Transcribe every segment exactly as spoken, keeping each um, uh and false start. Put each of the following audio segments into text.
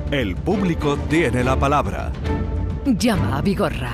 El público tiene la palabra. Llama a Vigorra.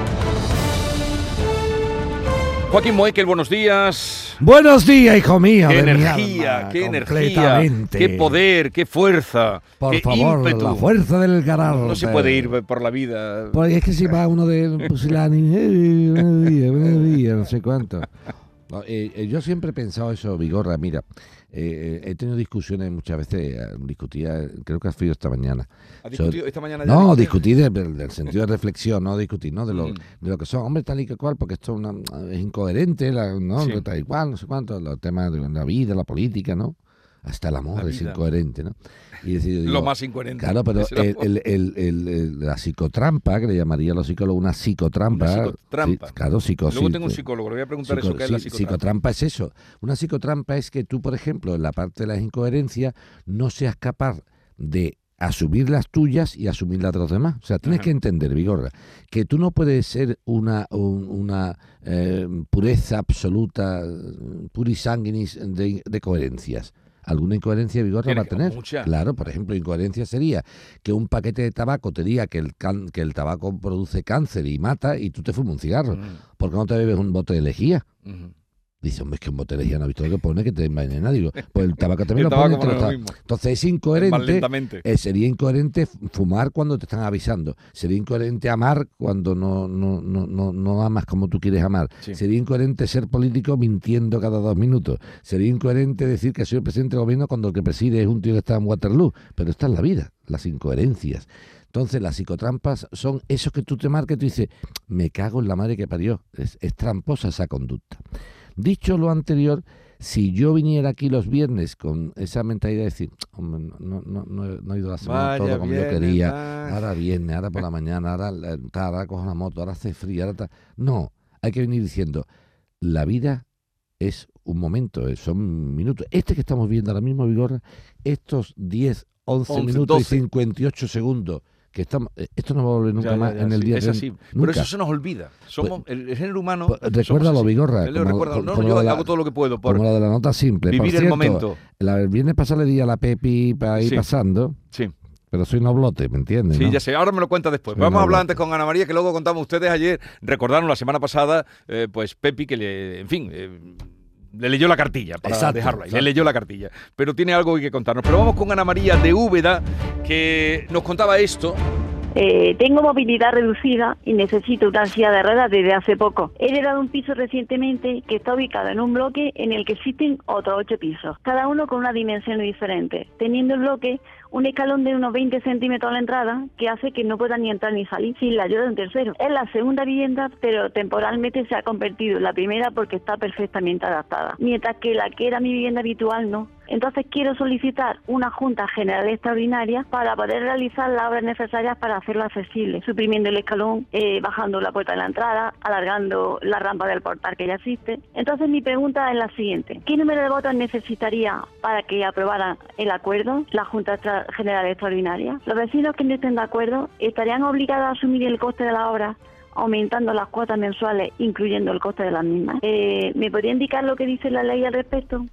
Joaquín Moekel, buenos días. Buenos días, hijo mío. Qué de energía, mi alma, qué energía, qué poder, qué fuerza, por qué favor, ímpetu. La fuerza del Garalpe. No se puede ir por la vida. Porque es que si va uno de Pusilani, eh, buenos días, buenos días, no sé cuánto. No, eh, eh, yo siempre he pensado eso, Vigorra, mira, eh, he tenido discusiones muchas veces, eh, discutía, creo que has sido esta mañana. ¿Has discutido sobre, esta mañana? No, discutir del, del sentido de reflexión, no discutir, ¿no? De lo, Mm. de lo que son, hombre, tal y que cual, porque esto es, una, es incoherente, la, ¿no? Sí. Tal y cual, no sé cuánto, los temas de la vida, la política, ¿no? Hasta el amor La es vida. incoherente, ¿no? Y decir, digo, Lo más incoherente. Claro, pero Es el el, amor. el, el, el, el- la psicotrampa, que le llamaría a los psicólogos una psicotrampa. Una psicotrampa. Sí, claro, psico, Luego sí, tengo un sí. psicólogo, le voy a preguntar Psico- eso, ¿qué es la sí, psicotrampa? psicotrampa es eso. Una psicotrampa es que tú, por ejemplo, en la parte de las incoherencias, no seas capaz de asumir las tuyas y asumir las de los demás. O sea, tienes Ajá. que entender, Vigorra, que tú no puedes ser una, un- una eh, pureza absoluta, puris sanguinis de, de coherencias. Alguna incoherencia, Vigorra, Tiene va a que- tener. mucha. Claro, por ejemplo, incoherencia sería que un paquete de tabaco te diga que el, can- que el tabaco produce cáncer y mata y tú te fumas un cigarro. Mm, ¿Por qué no te bebes un bote de lejía? ujú. Dice, hombre, es que un bote de lejía no ha visto lo que pone, que te envenena. Digo, pues el tabaco también El lo tabaco pone. y te lo pone lo está- mismo. Entonces es Más incoherente. lentamente. Eh, sería incoherente f- fumar cuando te están avisando. Sería incoherente amar cuando no, no, no, no, no amas como tú quieres amar. Sí. Sería incoherente ser político mintiendo cada dos minutos. Sería incoherente decir que soy el presidente del gobierno cuando el que preside es un tío que está en Waterloo. Pero esta es la vida, las incoherencias. Entonces las psicotrampas son esos que tú te marcas y tú dices, me cago en la madre que parió. Es, es tramposa esa conducta. Dicho lo anterior, si yo viniera aquí los viernes con esa mentalidad de decir, hombre, no, no, no, he- no he ido la semana Vaya todo como yo viernes, quería, va. ahora viene, ahora por la mañana, ahora, la- tal, ahora cojo una moto, ahora hace frío, ahora tal. No, hay que venir diciendo, la vida es un momento, eh, son minutos. Este que estamos viendo ahora mismo, Vigorra, estos diez, once, once, minutos doce. y cincuenta y ocho segundos, que estamos, eh, esto no va a volver nunca Ya, ya, más ya, en el sí, día es de así. nunca. Pero eso se nos olvida. Somos el, el género humano. Pues, somos recuérdalo, así. Vigorra, Yo lo como- recuerdo. No, como yo la- hago todo lo que puedo por Como la de la nota simple. Por vivir el cierto, momento. La, el viernes pasado le di a la Pepi para ir Sí. pasando, Sí, pero soy noblote, ¿me entiendes? sí, no? ya sé. Ahora me lo cuenta después. Soy Vamos a hablar noblote. antes con Ana María, que luego contamos ustedes ayer. Recordaron la semana pasada, eh, pues Pepi, que le, en fin, eh, le leyó la cartilla para Exacto, dejarlo ahí. exacto. Le leyó la cartilla. Pero tiene algo que contarnos. Pero vamos con Ana María de Úbeda, que nos contaba esto. Eh, tengo movilidad reducida y necesito una silla de ruedas desde hace poco. He heredado un piso recientemente que está ubicado en un bloque en el que existen otros ocho pisos, cada uno con una dimensión diferente, teniendo el bloque un escalón de unos veinte centímetros a la entrada que hace que no pueda ni entrar ni salir sin la ayuda de un tercero. Es la segunda vivienda, pero temporalmente se ha convertido en la primera porque está perfectamente adaptada, mientras que la que era mi vivienda habitual no. Entonces quiero solicitar una Junta General Extraordinaria para poder realizar las obras necesarias para hacerlo accesible, suprimiendo el escalón, eh, bajando la puerta de la entrada, alargando la rampa del portal que ya existe. Entonces mi pregunta es la siguiente: ¿qué número de votos necesitaría para que aprobara el acuerdo la Junta Extra- General Extraordinaria? Los vecinos que no estén de acuerdo estarían obligados a asumir el coste de la obra, aumentando las cuotas mensuales, incluyendo el coste de las mismas. Eh, ¿Me podría indicar lo que dice la ley al respecto?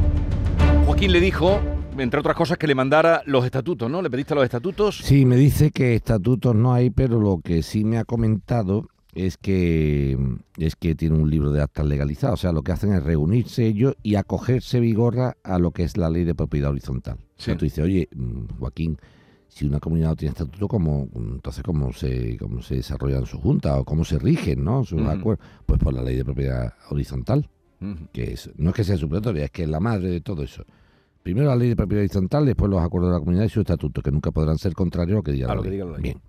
Joaquín le dijo, entre otras cosas, que le mandara los estatutos, ¿no? ¿Le pediste los estatutos? Sí, me dice que estatutos no hay, pero lo que sí me ha comentado es que es que tiene un libro de actas legalizadas. O sea, lo que hacen es reunirse ellos y acogerse, Vigorra, a lo que es la ley de propiedad horizontal. O sea, Sí. tú dices, oye, mm, Joaquín, si una comunidad no tiene estatuto, ¿cómo, entonces cómo se cómo se desarrollan sus juntas o cómo se rigen, ¿no? sus Ujú. acuerdos? Pues por la ley de propiedad horizontal, Ujú. que es, no es que sea supletoria, es que es la madre de todo eso. Primero la ley de propiedad horizontal, después los acuerdos de la comunidad y sus estatutos, que nunca podrán ser contrarios a lo que diga A la lo que ley. diga la ley. Bien.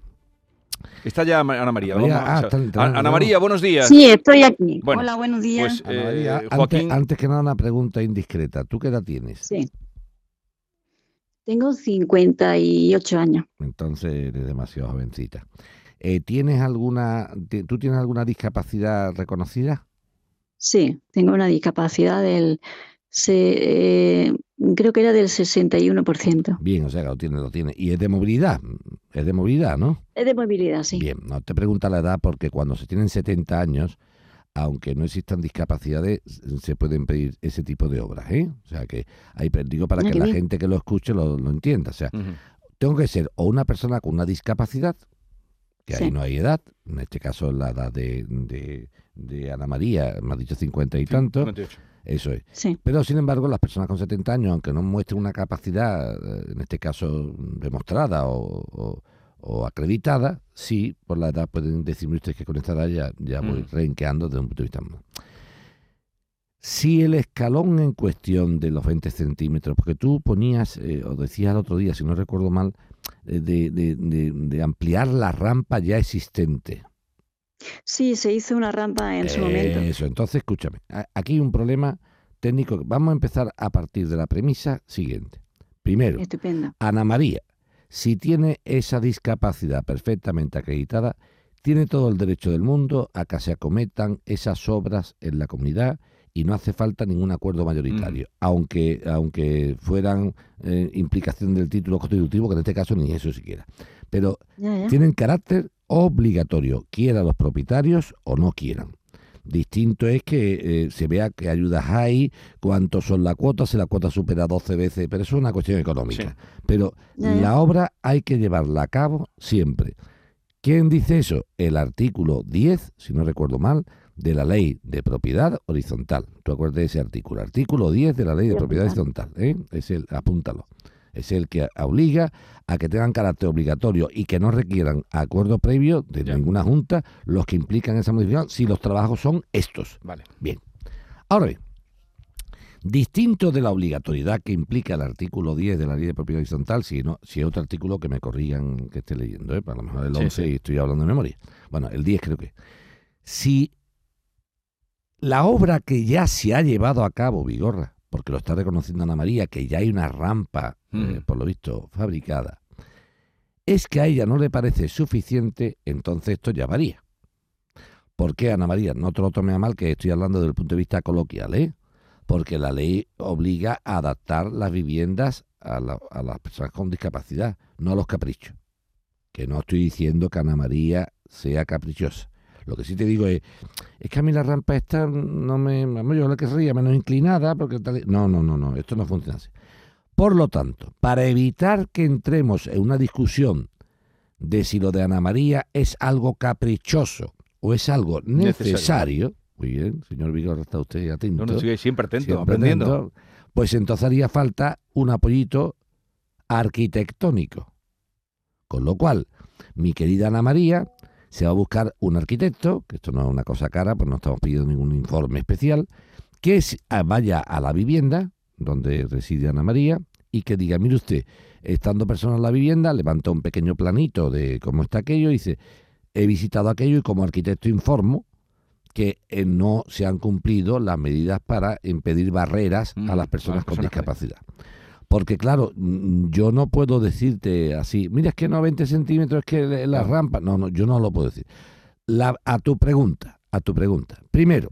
Está ya Ana María. Ana María, Vamos a- ah, está- está- Ana no. María, buenos días. Sí, estoy aquí. Bueno, Hola, buenos días. Pues, Ana eh, María, Joaquín, antes, antes que nada una pregunta indiscreta. ¿Tú qué edad tienes? Sí. Tengo cincuenta y ocho años. Entonces eres demasiado jovencita. Eh, ¿Tienes alguna, ti- ¿Tú tienes alguna discapacidad reconocida? Sí, tengo una discapacidad del, se- eh, creo que era del sesenta y uno por ciento. Bien, o sea que lo tienes, lo tienes. Y es de movilidad, es de movilidad, ¿no? Es de movilidad, sí. Bien, no te pregunta la edad porque cuando se tienen setenta años, aunque no existan discapacidades, se pueden pedir ese tipo de obras, ¿eh? O sea que ahí digo para Ah, que qué la bien. gente que lo escuche lo, lo entienda. O sea, Ujú. tengo que ser o una persona con una discapacidad, que Sí. ahí no hay edad, en este caso la edad de, de, de Ana María, me ha dicho cincuenta y tanto, cincuenta y ocho. eso es. Sí. Pero sin embargo, las personas con setenta años, aunque no muestren una capacidad, eh, en este caso demostrada o, o- o acreditada, sí, por la edad pueden decirme ustedes que con esta edad ya, ya voy Mm. renqueando desde un punto de vista. Si el escalón en cuestión de los veinte centímetros, porque tú ponías, eh, o decías el otro día, si no recuerdo mal, eh, de, de- de- de ampliar la rampa ya existente. Sí, se hizo una rampa en su momento. Eso, entonces escúchame, a- aquí hay un problema técnico. Vamos a empezar a partir de la premisa siguiente. Primero, Estupendo. Ana María, si tiene esa discapacidad perfectamente acreditada, tiene todo el derecho del mundo a que se acometan esas obras en la comunidad y no hace falta ningún acuerdo mayoritario, aunque aunque fueran eh, implicación del título constitutivo, que en este caso ni eso siquiera. Pero Ya, ya. tienen carácter obligatorio, quieran los propietarios o no quieran. Distinto es que eh, se vea qué ayudas hay, cuántos son las cuotas, si la cuota supera doce veces, pero eso es una cuestión económica. Sí. Pero Ya, ya. la obra hay que llevarla a cabo siempre. ¿Quién dice eso? El artículo diez, si no recuerdo mal, de la Ley de Propiedad Horizontal. ¿Tú acuerdas de ese artículo? Artículo diez de la Ley de Sí, Propiedad apuntar. Horizontal. ¿eh? Es el, apúntalo. Es el que obliga a que tengan carácter obligatorio y que no requieran acuerdo previo de Ya. ninguna junta los que implican esa modificación si los trabajos son estos. Vale. Bien. Ahora bien, distinto de la obligatoriedad que implica el artículo diez de la Ley de Propiedad Horizontal, si no, si es otro artículo que me corrigan que esté leyendo, ¿eh? A lo mejor el Sí, once sí. y estoy hablando de memoria. Bueno, el diez creo que. Si la obra que ya se ha llevado a cabo, Vigorra, porque lo está reconociendo Ana María, que ya hay una rampa, eh, Mm. por lo visto, fabricada, es que a ella no le parece suficiente, entonces esto ya varía. ¿Por qué, Ana María? No te lo tome a mal, que estoy hablando desde el punto de vista coloquial, ¿eh? Porque la ley obliga a adaptar las viviendas a, la- a las personas con discapacidad, no a los caprichos. Que no estoy diciendo que Ana María sea caprichosa. Lo que sí te digo es, es que a mí la rampa esta no me... vamos, yo la querría menos inclinada, porque tal... No, no, no, no, esto no funciona así. Por lo tanto, para evitar que entremos en una discusión de si lo de Ana María es algo caprichoso o es algo Necesario. necesario, muy bien, señor Vigorra, está usted atento. No, no, sigue siempre atento, siempre aprendiendo. atento, pues entonces haría falta un apoyito arquitectónico. Con lo cual, mi querida Ana María se va a buscar un arquitecto, que esto no es una cosa cara, pues no estamos pidiendo ningún informe especial, que es- ah, vaya a la vivienda donde reside Ana María y que diga, mire usted, estando personas en la vivienda, levanta un pequeño planito de cómo está aquello y dice, he visitado aquello y como arquitecto informo que eh, no se han cumplido las medidas para impedir barreras Mm, a las personas a las con personas con- discapacidad. Porque claro, mm, yo no puedo decirte así, mira, es que no veinte centímetros, es que le- la Claro. rampa, no, no, yo no lo puedo decir. La- a tu pregunta, a tu pregunta. Primero,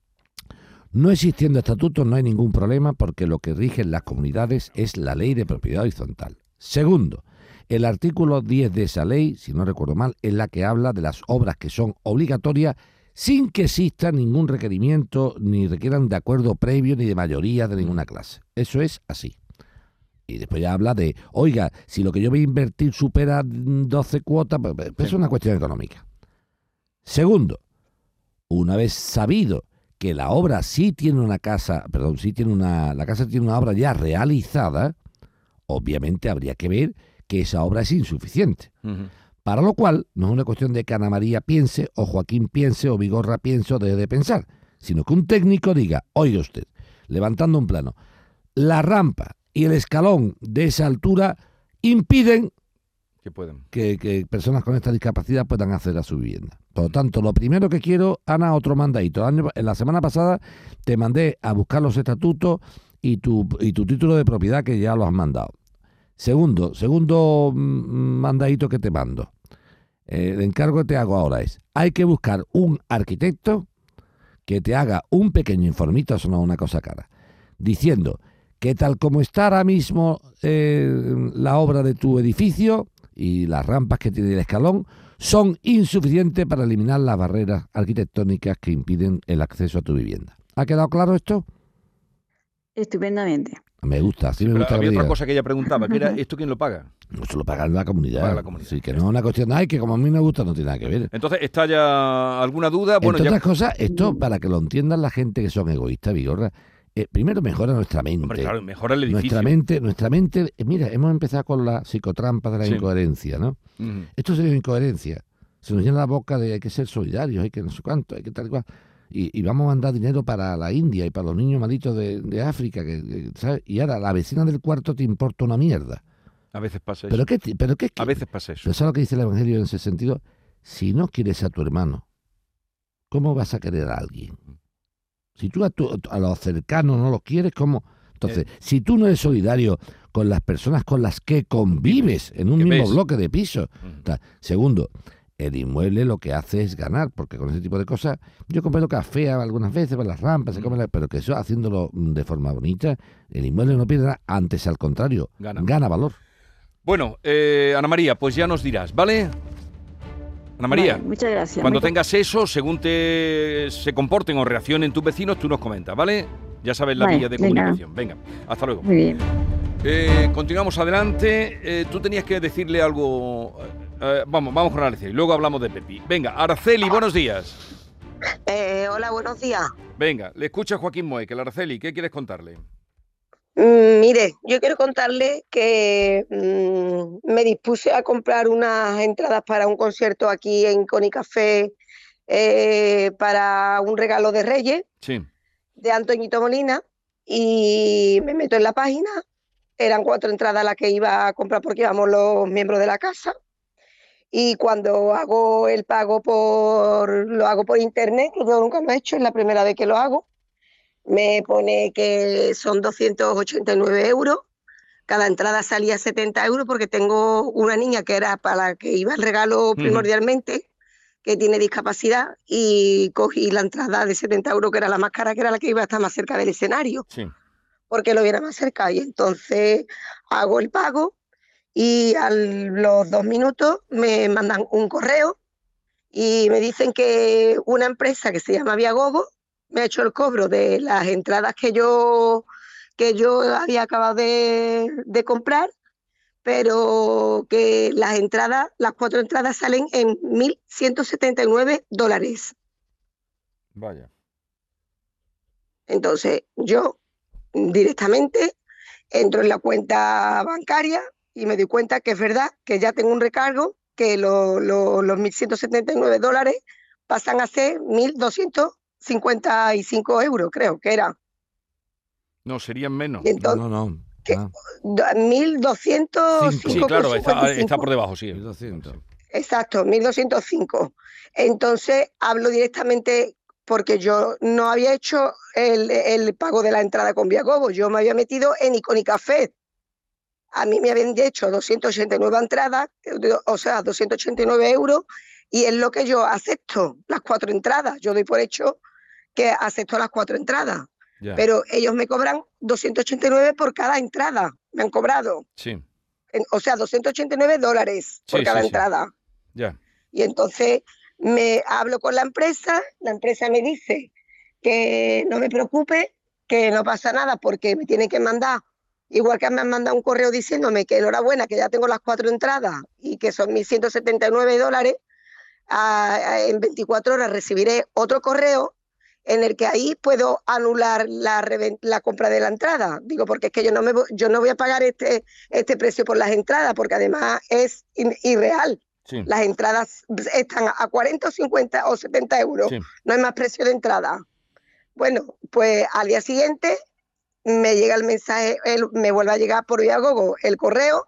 no existiendo estatutos no hay ningún problema porque lo que rige en las comunidades es la ley de propiedad horizontal. Segundo, el artículo diez de esa ley, si no recuerdo mal, es la que habla de las obras que son obligatorias sin que exista ningún requerimiento ni requieran de acuerdo previo ni de mayoría de ninguna clase. Eso es así. Y después ya habla de, oiga, si lo que yo voy a invertir supera mm, doce cuotas, pues, pues, Sí. es una cuestión económica. Segundo, una vez sabido que la obra sí tiene una casa, perdón, sí tiene una, la casa tiene una obra ya realizada, obviamente habría que ver que esa obra es insuficiente. Ujú. Para lo cual, no es una cuestión de que Ana María piense, o Joaquín piense, o Vigorra piense, o deje de pensar, sino que un técnico diga, oiga usted, levantando un plano, la rampa y el escalón de esa altura impiden Que pueden. que, que personas con esta discapacidad puedan acceder a su vivienda. Por lo tanto, lo primero que quiero, Ana, otro mandadito. El año- En la semana pasada te mandé a buscar los estatutos y tu, y tu título de propiedad, que ya lo has mandado. Segundo, segundo mm, mandadito que te mando. Eh, el encargo que te hago ahora es, hay que buscar un arquitecto que te haga un pequeño informito, eso no es una cosa cara, diciendo que tal como está ahora mismo eh, la obra de tu edificio y las rampas que tiene el escalón, son insuficientes para eliminar las barreras arquitectónicas que impiden el acceso a tu vivienda. ¿Ha quedado claro esto? Estupendamente. Me gusta, sí me Pero gusta. había que me otra diga. cosa que ella preguntaba, que era, ¿esto quién lo paga? No se lo paga la comunidad. Paga la comunidad. Sí, que no es una cuestión, ay, que como a mí me gusta, no tiene nada que ver. Entonces, ¿está ya alguna duda? Bueno, Entre ya... otras cosas, esto, para que lo entiendan la gente que son egoístas, Vigorra, eh, primero mejora nuestra mente. Hombre, claro, mejora el edificio. Nuestra mente, nuestra mente, eh, mira, hemos empezado con la psicotrampa de la Sí. incoherencia, ¿no? Ujú. Esto sería incoherencia. Se nos llena la boca de hay que ser solidarios, hay que no sé cuánto, hay que tal y cual. Y, y vamos a mandar dinero para la India y para los niños malitos de, de África, que, que, ¿sabes? Y ahora la vecina del cuarto te importa una mierda. A veces pasa eso. ¿Pero qué, ti- pero qué, A veces pasa eso. Pero ¿sabes lo que dice el Evangelio en ese sentido? Si no quieres a tu hermano, ¿cómo vas a querer a alguien? Si tú a, tu- a los cercanos no los quieres, ¿cómo? Entonces, Eh. si tú no eres solidario con las personas con las que convives en un Que mismo ves. bloque de pisos. Ujú. Ta- Segundo, el inmueble lo que hace es ganar, porque con ese tipo de cosas, yo compré lo café algunas veces por las rampas, se Mm. come la- pero que eso haciéndolo mm, de forma bonita, el inmueble no pierde nada, antes al contrario, Gana. gana valor. Bueno, eh, Ana María, pues ya nos dirás, ¿vale? Ana María, Vale, muchas gracias. cuando Muy- tengas eso, según te se comporten o reaccionen tus vecinos, tú nos comentas, ¿vale? Ya sabes la Vale, vía de venga. comunicación. Venga, hasta luego. Muy bien. Eh, continuamos adelante. Eh, tú tenías que decirle algo. eh, vamos, vamos con Araceli. Luego hablamos de Pepi. Venga, Araceli, buenos días. Eh, hola, buenos días. Venga, le escucha a Joaquín Moekel. Araceli, ¿qué quieres contarle? Mm, mire, yo quiero contarle que mm, me dispuse a comprar unas entradas para un concierto aquí en Conicafé eh, para un regalo de Reyes Sí. de Antoñito Molina y me meto en la página. Eran cuatro entradas las que iba a comprar porque íbamos los miembros de la casa. Y cuando hago el pago por lo hago por internet, que yo nunca lo he hecho, es la primera vez que lo hago, me pone que son doscientos ochenta y nueve euros. Cada entrada salía setenta euros porque tengo una niña que era para la que iba el regalo primordialmente, que tiene discapacidad, y cogí la entrada de setenta euros, que era la más cara, que era la que iba a estar más cerca del escenario, Sí. porque lo viera más cerca. Y entonces hago el pago y a los dos minutos me mandan un correo y me dicen que una empresa que se llama Viagogo me ha hecho el cobro de las entradas que yo, que yo había acabado de, de comprar, pero que las entradas, las cuatro entradas salen en mil ciento setenta y nueve dólares. Vaya. Entonces yo directamente entro en la cuenta bancaria y me doy cuenta que es verdad que ya tengo un recargo, que lo, lo, los mil ciento setenta y nueve dólares pasan a ser mil doscientos cincuenta y cinco euros, creo que era. No, serían menos. Y entonces, No, no, no. ¿qué? Ah, mil doscientos cinco Sí, claro, está, con cincuenta y cinco. está por debajo, sí. mil doscientos. Exacto, mil doscientos cinco. Entonces hablo directamente porque yo no había hecho el, el pago de la entrada con Viagogo, yo me había metido en Iconicafé. A mí me habían hecho doscientas ochenta y nueve entradas, o sea, doscientos ochenta y nueve euros, y es lo que yo acepto, las cuatro entradas. Yo doy por hecho que acepto las cuatro entradas, Ya. pero ellos me cobran doscientos ochenta y nueve por cada entrada, me han cobrado. Sí, En- o sea, doscientos ochenta y nueve dólares por Sí, cada sí, sí. entrada. ya. Y entonces me hablo con la empresa, la empresa me dice que no me preocupe, que no pasa nada porque me tienen que mandar, igual que me han mandado un correo diciéndome que enhorabuena, que ya tengo las cuatro entradas y que son mil ciento setenta y nueve dólares, a- a- en veinticuatro horas recibiré otro correo en el que ahí puedo anular la, reven- la compra de la entrada. Digo, porque es que yo no, me, vo- yo no voy a pagar este, este precio por las entradas, porque además es in- irreal. Sí. Las entradas están a cuarenta o cincuenta o setenta euros. Sí. No hay más precio de entrada. Bueno, pues al día siguiente me llega el mensaje, el- me vuelve a llegar por Viagogo el correo,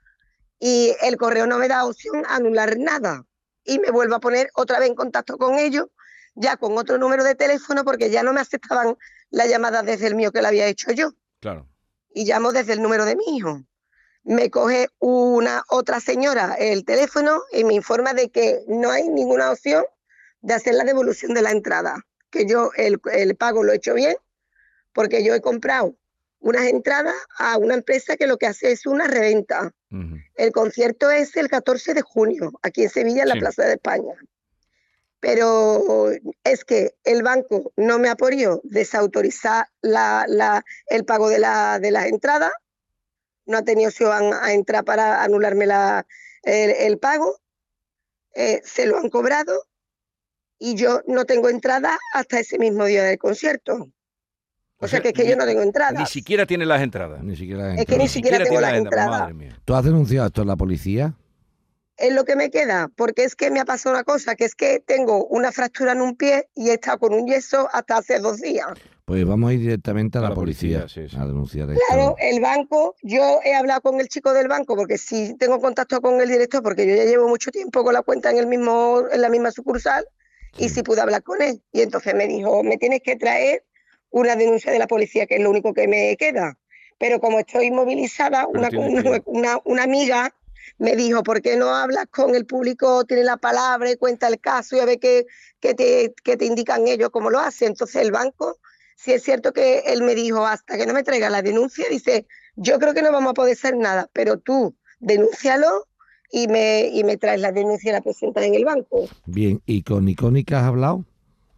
y el correo no me da opción a anular nada. Y me vuelvo a poner otra vez en contacto con ellos, ya con otro número de teléfono, porque ya no me aceptaban la llamada desde el mío que la había hecho yo. Claro. Y llamo desde el número de mi hijo. Me coge una otra señora el teléfono y me informa de que no hay ninguna opción de hacer la devolución de la entrada, que yo el, el pago lo he hecho bien, porque yo he comprado unas entradas a una empresa que lo que hace es una reventa. Ujú. El concierto es el catorce de junio, aquí en Sevilla, en la Sí. Plaza de España. pero es que el banco no me ha podido desautorizar la, la, el pago de, la, de las entradas, no ha tenido opción a entrar para anularme la, el, el pago, eh, se lo han cobrado y yo no tengo entrada hasta ese mismo día del concierto. O, o sea, sea que es que ni, yo no tengo entradas. Ni siquiera tiene las entradas. Ni siquiera es que ni, ni siquiera, siquiera tengo las entradas. Madre mía. ¿Tú has denunciado esto en la policía? Es lo que me queda, porque es que me ha pasado una cosa, que es que tengo una fractura en un pie y he estado con un yeso hasta hace dos días. Pues vamos a ir directamente a, a la, la policía, policía sí, sí. a denunciar esto. Claro, el banco, yo he hablado con el chico del banco, porque sí tengo contacto con el director, porque yo ya llevo mucho tiempo con la cuenta en el mismo, en la misma sucursal, sí. y sí pude hablar con él. Y entonces me dijo, me tienes que traer una denuncia de la policía, que es lo único que me queda. Pero como estoy movilizada, una, una, una, una amiga me dijo, ¿por qué no hablas con el público, tiene la palabra y cuenta el caso y a ver qué, qué, te, qué te indican ellos, cómo lo hacen? Entonces el banco, sí es cierto que él me dijo, hasta que no me traiga la denuncia, dice, yo creo que no vamos a poder hacer nada, pero tú denúncialo y me, y me traes la denuncia y la presentas en el banco. Bien, ¿y con Icónica has hablado?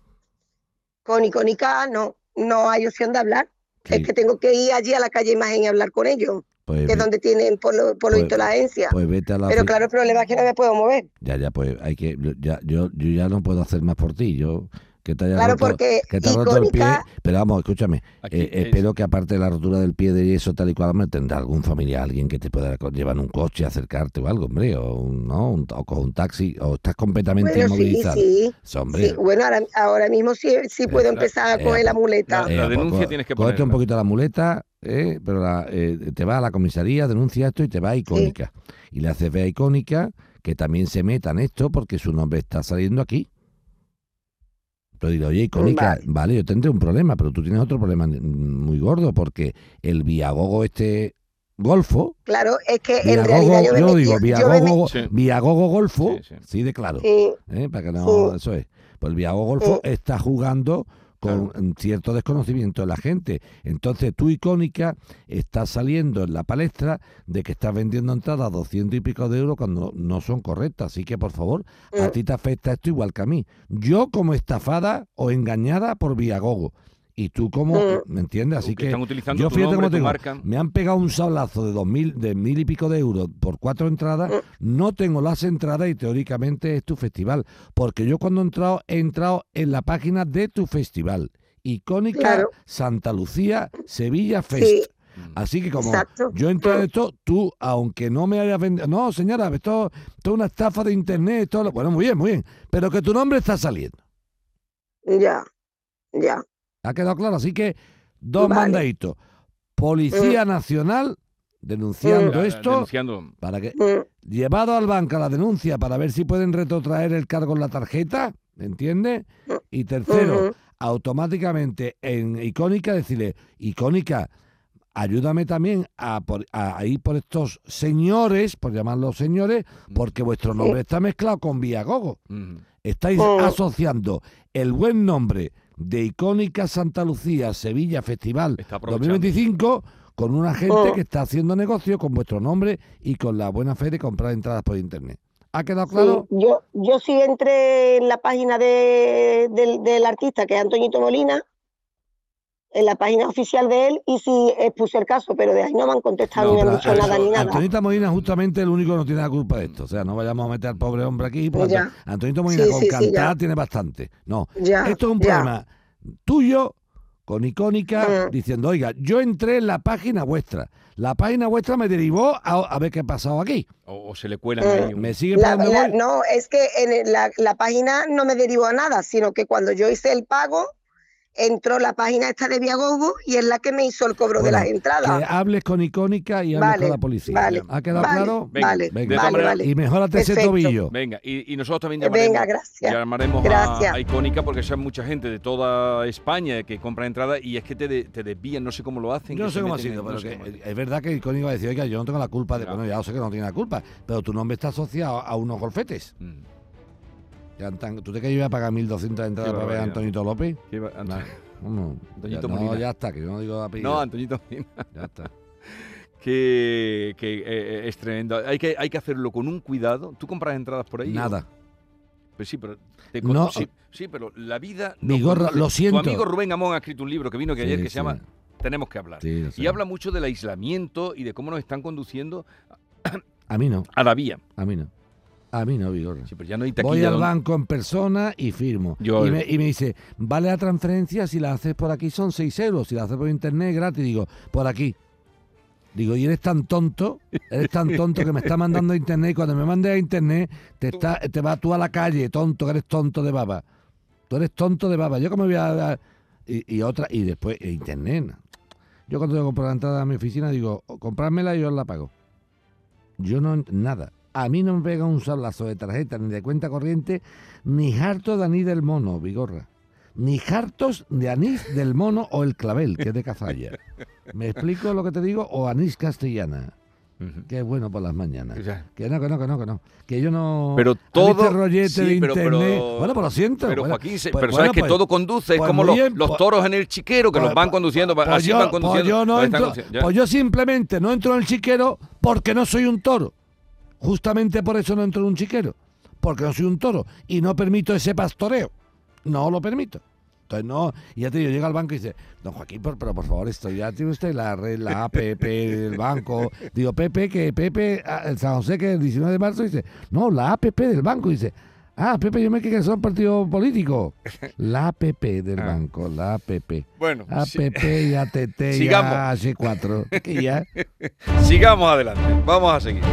Con Icónica no, no hay opción de hablar. Sí. Es que tengo que ir allí a la calle Imagen y hablar con ellos. Pues que es donde tienen por lo, por lo pues, visto la agencia. Pues vete a la Pero claro, el problema es que no me puedo mover. Ya, ya, pues hay que, ya, yo, yo ya no puedo hacer más por ti. Yo que te haya claro, roto, porque que te ha roto el pie. Pero vamos, escúchame. Aquí, eh, es... Espero que aparte de la rotura del pie de yeso tal y cual, me tendrá algún familiar, alguien que te pueda llevar en un coche, acercarte o algo, hombre, o un, no, un, o con un taxi, o estás completamente bueno, inmovilizado. Sí, sí. So, hombre. sí. Bueno, ahora, ahora mismo sí, sí puedo eh, empezar a coger eh, la muleta. La, la eh, denuncia pues, tienes que poner. Cógete un poquito la muleta. Eh, pero la, eh, te vas a la comisaría, denuncia esto y te vas a Icónica. Sí. Y le haces ver a Icónica que también se meta en esto porque su nombre está saliendo aquí. Pero digo, oye, Icónica, vale. vale, yo tendré un problema, pero tú tienes otro problema muy gordo porque el Viagogo este Golfo. Claro, es que Viagogo, en realidad yo, me yo metí, digo, Viagogo, yo me... Viagogo Golfo, sí, sí. sí de claro. Sí. Eh, para que no, sí. eso es. Pues el Viagogo Golfo sí. está jugando con claro. cierto desconocimiento de la gente. Entonces tú, Icónica, estás saliendo en la palestra de que estás vendiendo entradas a doscientos y pico de euros cuando no son correctas. Así que, por favor, mm. a ti te afecta esto igual que a mí. Yo como estafada o engañada por Viagogo. Y tú como, mm. ¿me entiendes? Así que, que yo fíjate cómo tengo, me han pegado un sablazo de dos mil, de mil y pico de euros por cuatro entradas, mm. no tengo las entradas y teóricamente es tu festival. Porque yo cuando he entrado, he entrado en la página de tu festival. Icónica claro. Santa Lucía Sevilla Fest. Sí. Así que como Exacto. yo entré en esto, tú, aunque no me hayas vendido... No, señora, esto, esto es una estafa de internet, esto, bueno, muy bien, muy bien. Pero que tu nombre está saliendo. Ya, ya. ¿Ha quedado claro? Así que dos vale. mandaditos. Policía mm. Nacional denunciando mm. esto denunciando. para que mm. llevado al banco la denuncia para ver si pueden retrotraer el cargo en la tarjeta, ¿me entiendes? Mm. Y tercero, mm-hmm. automáticamente en Icónica decirle, Icónica, ayúdame también a, por, a, a ir por estos señores, por llamarlos señores, porque vuestro nombre sí. está mezclado con Viagogo. Mm. Estáis mm. asociando el buen nombre de Icónica Santa Lucía Sevilla Festival dos mil veinticinco con una gente oh. que está haciendo negocio con vuestro nombre y con la buena fe de comprar entradas por internet. ¿Ha quedado claro? Sí, yo, yo sí entré en la página de, de, del artista, que es Antoñito Molina, en la página oficial de él, y sí expuse el caso, pero de ahí no me han contestado no, ni me han dicho nada ni nada. Antonito Molina justamente el único que no tiene la culpa de esto. O sea, no vayamos a meter al pobre hombre aquí. Porque Antonito Molina sí, con sí, cantar sí, tiene bastante. No, ya, esto es un ya. problema tuyo con Icónica mm. diciendo, oiga, yo entré en la página vuestra. La página vuestra me derivó a, a ver qué ha pasado aquí. O, o se le cuelan mm. ahí. Un... ¿Me sigue la, por la, No, es que en la, la página no me derivó a nada, sino que cuando yo hice el pago, entró la página esta de Viagogo y es la que me hizo el cobro bueno, de las entradas. Que hables con Icónica y hables vale, con la policía. Vale, ¿Ha quedado vale, claro? Venga, vale, venga. vale, manera, vale. Y mejórate ese tobillo. Venga, y, y nosotros también llamaremos, venga, gracias. llamaremos gracias. A, a Icónica porque hay mucha gente de toda España que compra entradas y es que te, de, te desvían, no sé cómo lo hacen. Yo no sé cómo ha sido, pero no sé que es verdad que Icónica va a decir, oiga, yo no tengo la culpa de... Claro. Bueno, ya sé que no tiene la culpa, pero tu nombre está asociado a unos golfetes. Mm. ¿Tú te crees que yo iba a pagar mil doscientas entradas para ver a Antonito López? Iba, Ant no, no, Antoñito ya, Molina. No, ya está, que yo no digo apellido. No, Antoñito Molina. Ya está. que que eh, es tremendo. Hay que, hay que hacerlo con un cuidado. ¿Tú compras entradas por ahí? Nada. ¿O? Pues sí, pero te No. no, sí, sí, pero la vida nos Vigorra, conduce. lo siento. Tu amigo Rubén Amón ha escrito un libro que vino que Sí, ayer que sí. se llama Tenemos que hablar. Sí, lo sé. Y habla mucho del aislamiento y de cómo nos están conduciendo A mí no, a la vía. a mí no. A mí no, Vigorra. Sí, pero ya no hay taquilla Voy al donde- banco en persona y firmo. Yo- y, me, y me dice, vale la transferencia, si la haces por aquí son seis euros, si la haces por internet gratis. Digo, por aquí. Digo, y eres tan tonto, eres tan tonto que me está mandando a internet y cuando me mandes a internet te está, te vas tú a la calle, tonto, que eres tonto de baba. Tú eres tonto de baba. Yo como voy a dar... Y, y otra, y después eh, internet. Yo cuando tengo que comprar la entrada a mi oficina digo, comprármela y yo os la pago. Yo no, nada. A mí no me pega un sablazo de tarjeta ni de cuenta corriente, ni harto de anís del mono, Vigorra. Ni hartos de anís del mono o el clavel, que es de Cazalla. ¿Me explico lo que te digo? O anís castellana, Ujú. que es bueno por las mañanas. O sea, Que no, que no, que no, que no. Que yo no... Pero a mí todo- este rollete sí, de pero- internet... pero- bueno, pues lo siento. Pero bueno, Joaquín, se- pues, pero bueno, sabes que pues- todo conduce, es pues como muy los, bien, los pues- toros en el chiquero, que Pues- los van pues- conduciendo, pues así yo- van pues conduciendo. yo no los están entro- conduciendo, ya. pues yo simplemente no entro en el chiquero porque no soy un toro. Justamente por eso no entro en un chiquero. Porque no soy un toro. Y no permito ese pastoreo. No lo permito. Entonces no, y ya te digo, llega al banco y dice, don Joaquín, por, pero por favor, esto ya tiene usted la red, la A P P del banco. Digo, Pepe, que Pepe, ah, el San José, que el diecinueve de marzo, dice, no, la A P P del banco. Dice, ah, Pepe, yo me creí que son partido político. La A P P del Ah. banco, la A P P. Bueno, sí. A P P y A T T y Sigamos. A H cuatro. Que ya. Sigamos adelante, vamos a seguir.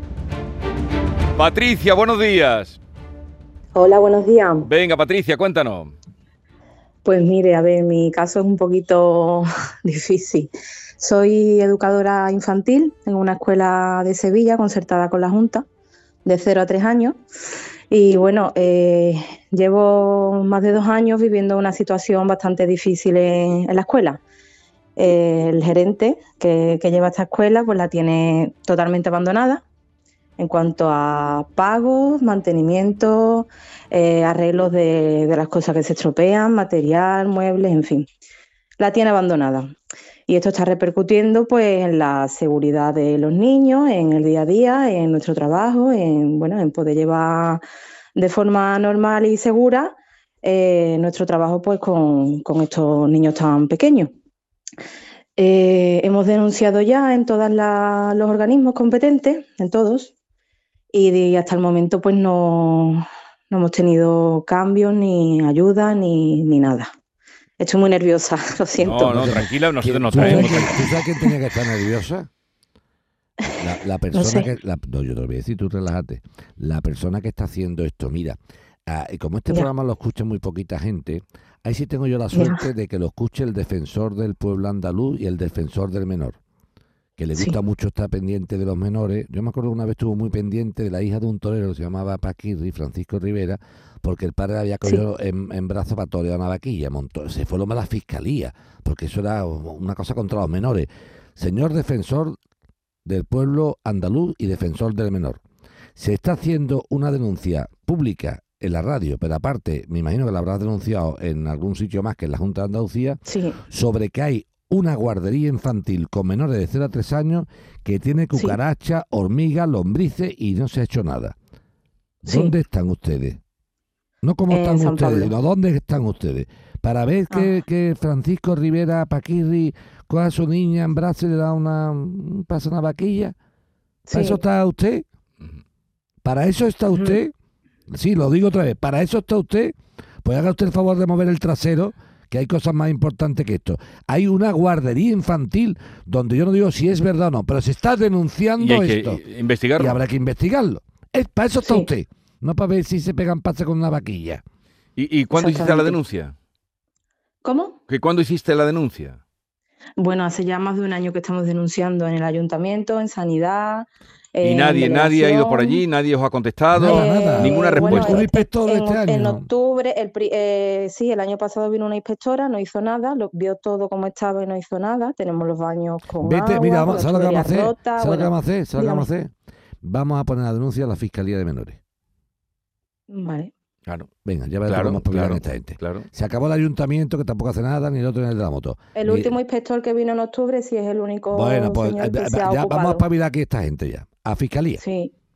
Patricia, buenos días. Hola, buenos días. Venga, Patricia, cuéntanos. Pues mire, a ver, mi caso es un poquito difícil. Soy educadora infantil en una escuela de Sevilla concertada con la Junta, de cero a tres años. Y bueno, eh, llevo más de dos años viviendo una situación bastante difícil en, en la escuela. Eh, el gerente que, que lleva esta escuela pues la tiene totalmente abandonada en cuanto a pagos, mantenimiento, eh, arreglos de, de las cosas que se estropean, material, muebles, en fin. La tiene abandonada. Y esto está repercutiendo pues en la seguridad de los niños, en el día a día, en nuestro trabajo, en, bueno, en poder llevar de forma normal y segura eh, nuestro trabajo pues con, con estos niños tan pequeños. Eh, hemos denunciado ya en todos los organismos competentes, en todos, y de- hasta el momento pues no, no hemos tenido cambios, ni ayuda, ni, ni nada. Estoy muy nerviosa, lo siento. No, no, tranquila, nosotros nos ¿Tú sabes traemos. quién- ¿Tú sabes quién tenía que estar nerviosa? La, la persona sé. que... La, no, yo te lo voy a decir, tú relájate. La persona que está haciendo esto, mira, ah, y como este Ya. programa lo escucha muy poquita gente, ahí sí tengo yo la Ya. suerte de que lo escuche el defensor del pueblo andaluz y el defensor del menor, que le Sí. gusta mucho estar pendiente de los menores. Yo me acuerdo que una vez estuvo muy pendiente de la hija de un torero que se llamaba Paquirri, Francisco Rivera, porque el padre había cogido en, en brazos para torear una vaquilla. Montó, se fue lo más a la fiscalía, porque eso era una cosa contra los menores. Señor defensor del pueblo andaluz y defensor del menor, se está haciendo una denuncia pública en la radio, pero aparte, me imagino que la habrás denunciado en algún sitio más que en la Junta de Andalucía, Sí, sobre que hay una guardería infantil con menores de cero a tres años que tiene Sí. cucarachas, hormigas, lombrices y no se ha hecho nada. Sí. ¿Dónde están ustedes? No cómo En están San ustedes, Pablo. sino dónde están ustedes. Para ver que, Ah. que Francisco Rivera Paquirri coja a su niña en brazos y le da una, un- pasa una vaquilla. ¿Para sí. eso está usted? ¿Para eso está Ujú. usted? Sí, lo digo otra vez. ¿Para eso está usted? Pues haga usted el favor de mover el trasero, que hay cosas más importantes que esto. Hay una guardería infantil donde yo no digo si es verdad o no, pero se está denunciando Y hay esto. que investigarlo. Y habrá que investigarlo. Es, para eso está Sí. usted. No para ver si se pegan pases con una vaquilla. ¿Y, y cuándo hiciste la Exactamente. denuncia? ¿Cómo? ¿Que ¿Cuándo hiciste la denuncia? Bueno, hace ya más de un año que estamos denunciando en el ayuntamiento, en sanidad. Y en nadie, nadie ha ido por delegación. allí, nadie os ha contestado, Nada, nada. ninguna bueno, respuesta. ¿Un en- inspector en, este en año? octubre, el, pri- eh, sí, el año pasado vino una inspectora, no hizo nada, lo, vio todo como estaba y no hizo nada. Tenemos los baños con Vete, agua, mira, con vamos, las ¿sabes lo que vamos a hacer? tuberías rotas, ¿Sabes lo que bueno, vamos a hacer? ¿Sabes lo que vamos a dígame. hacer? Vamos a poner la denuncia a la Fiscalía de Menores. Vale. Claro, Venga, ya verás claro, cómo espabilan claro, esta gente. claro. Se acabó el ayuntamiento, que tampoco hace nada, ni el otro ni el de la moto. El Ni- último inspector que vino en octubre sí es el único Bueno, pues señor eh, que se ya ha vamos a ocupado. espabilar aquí a esta gente ya. A Fiscalía. Sí,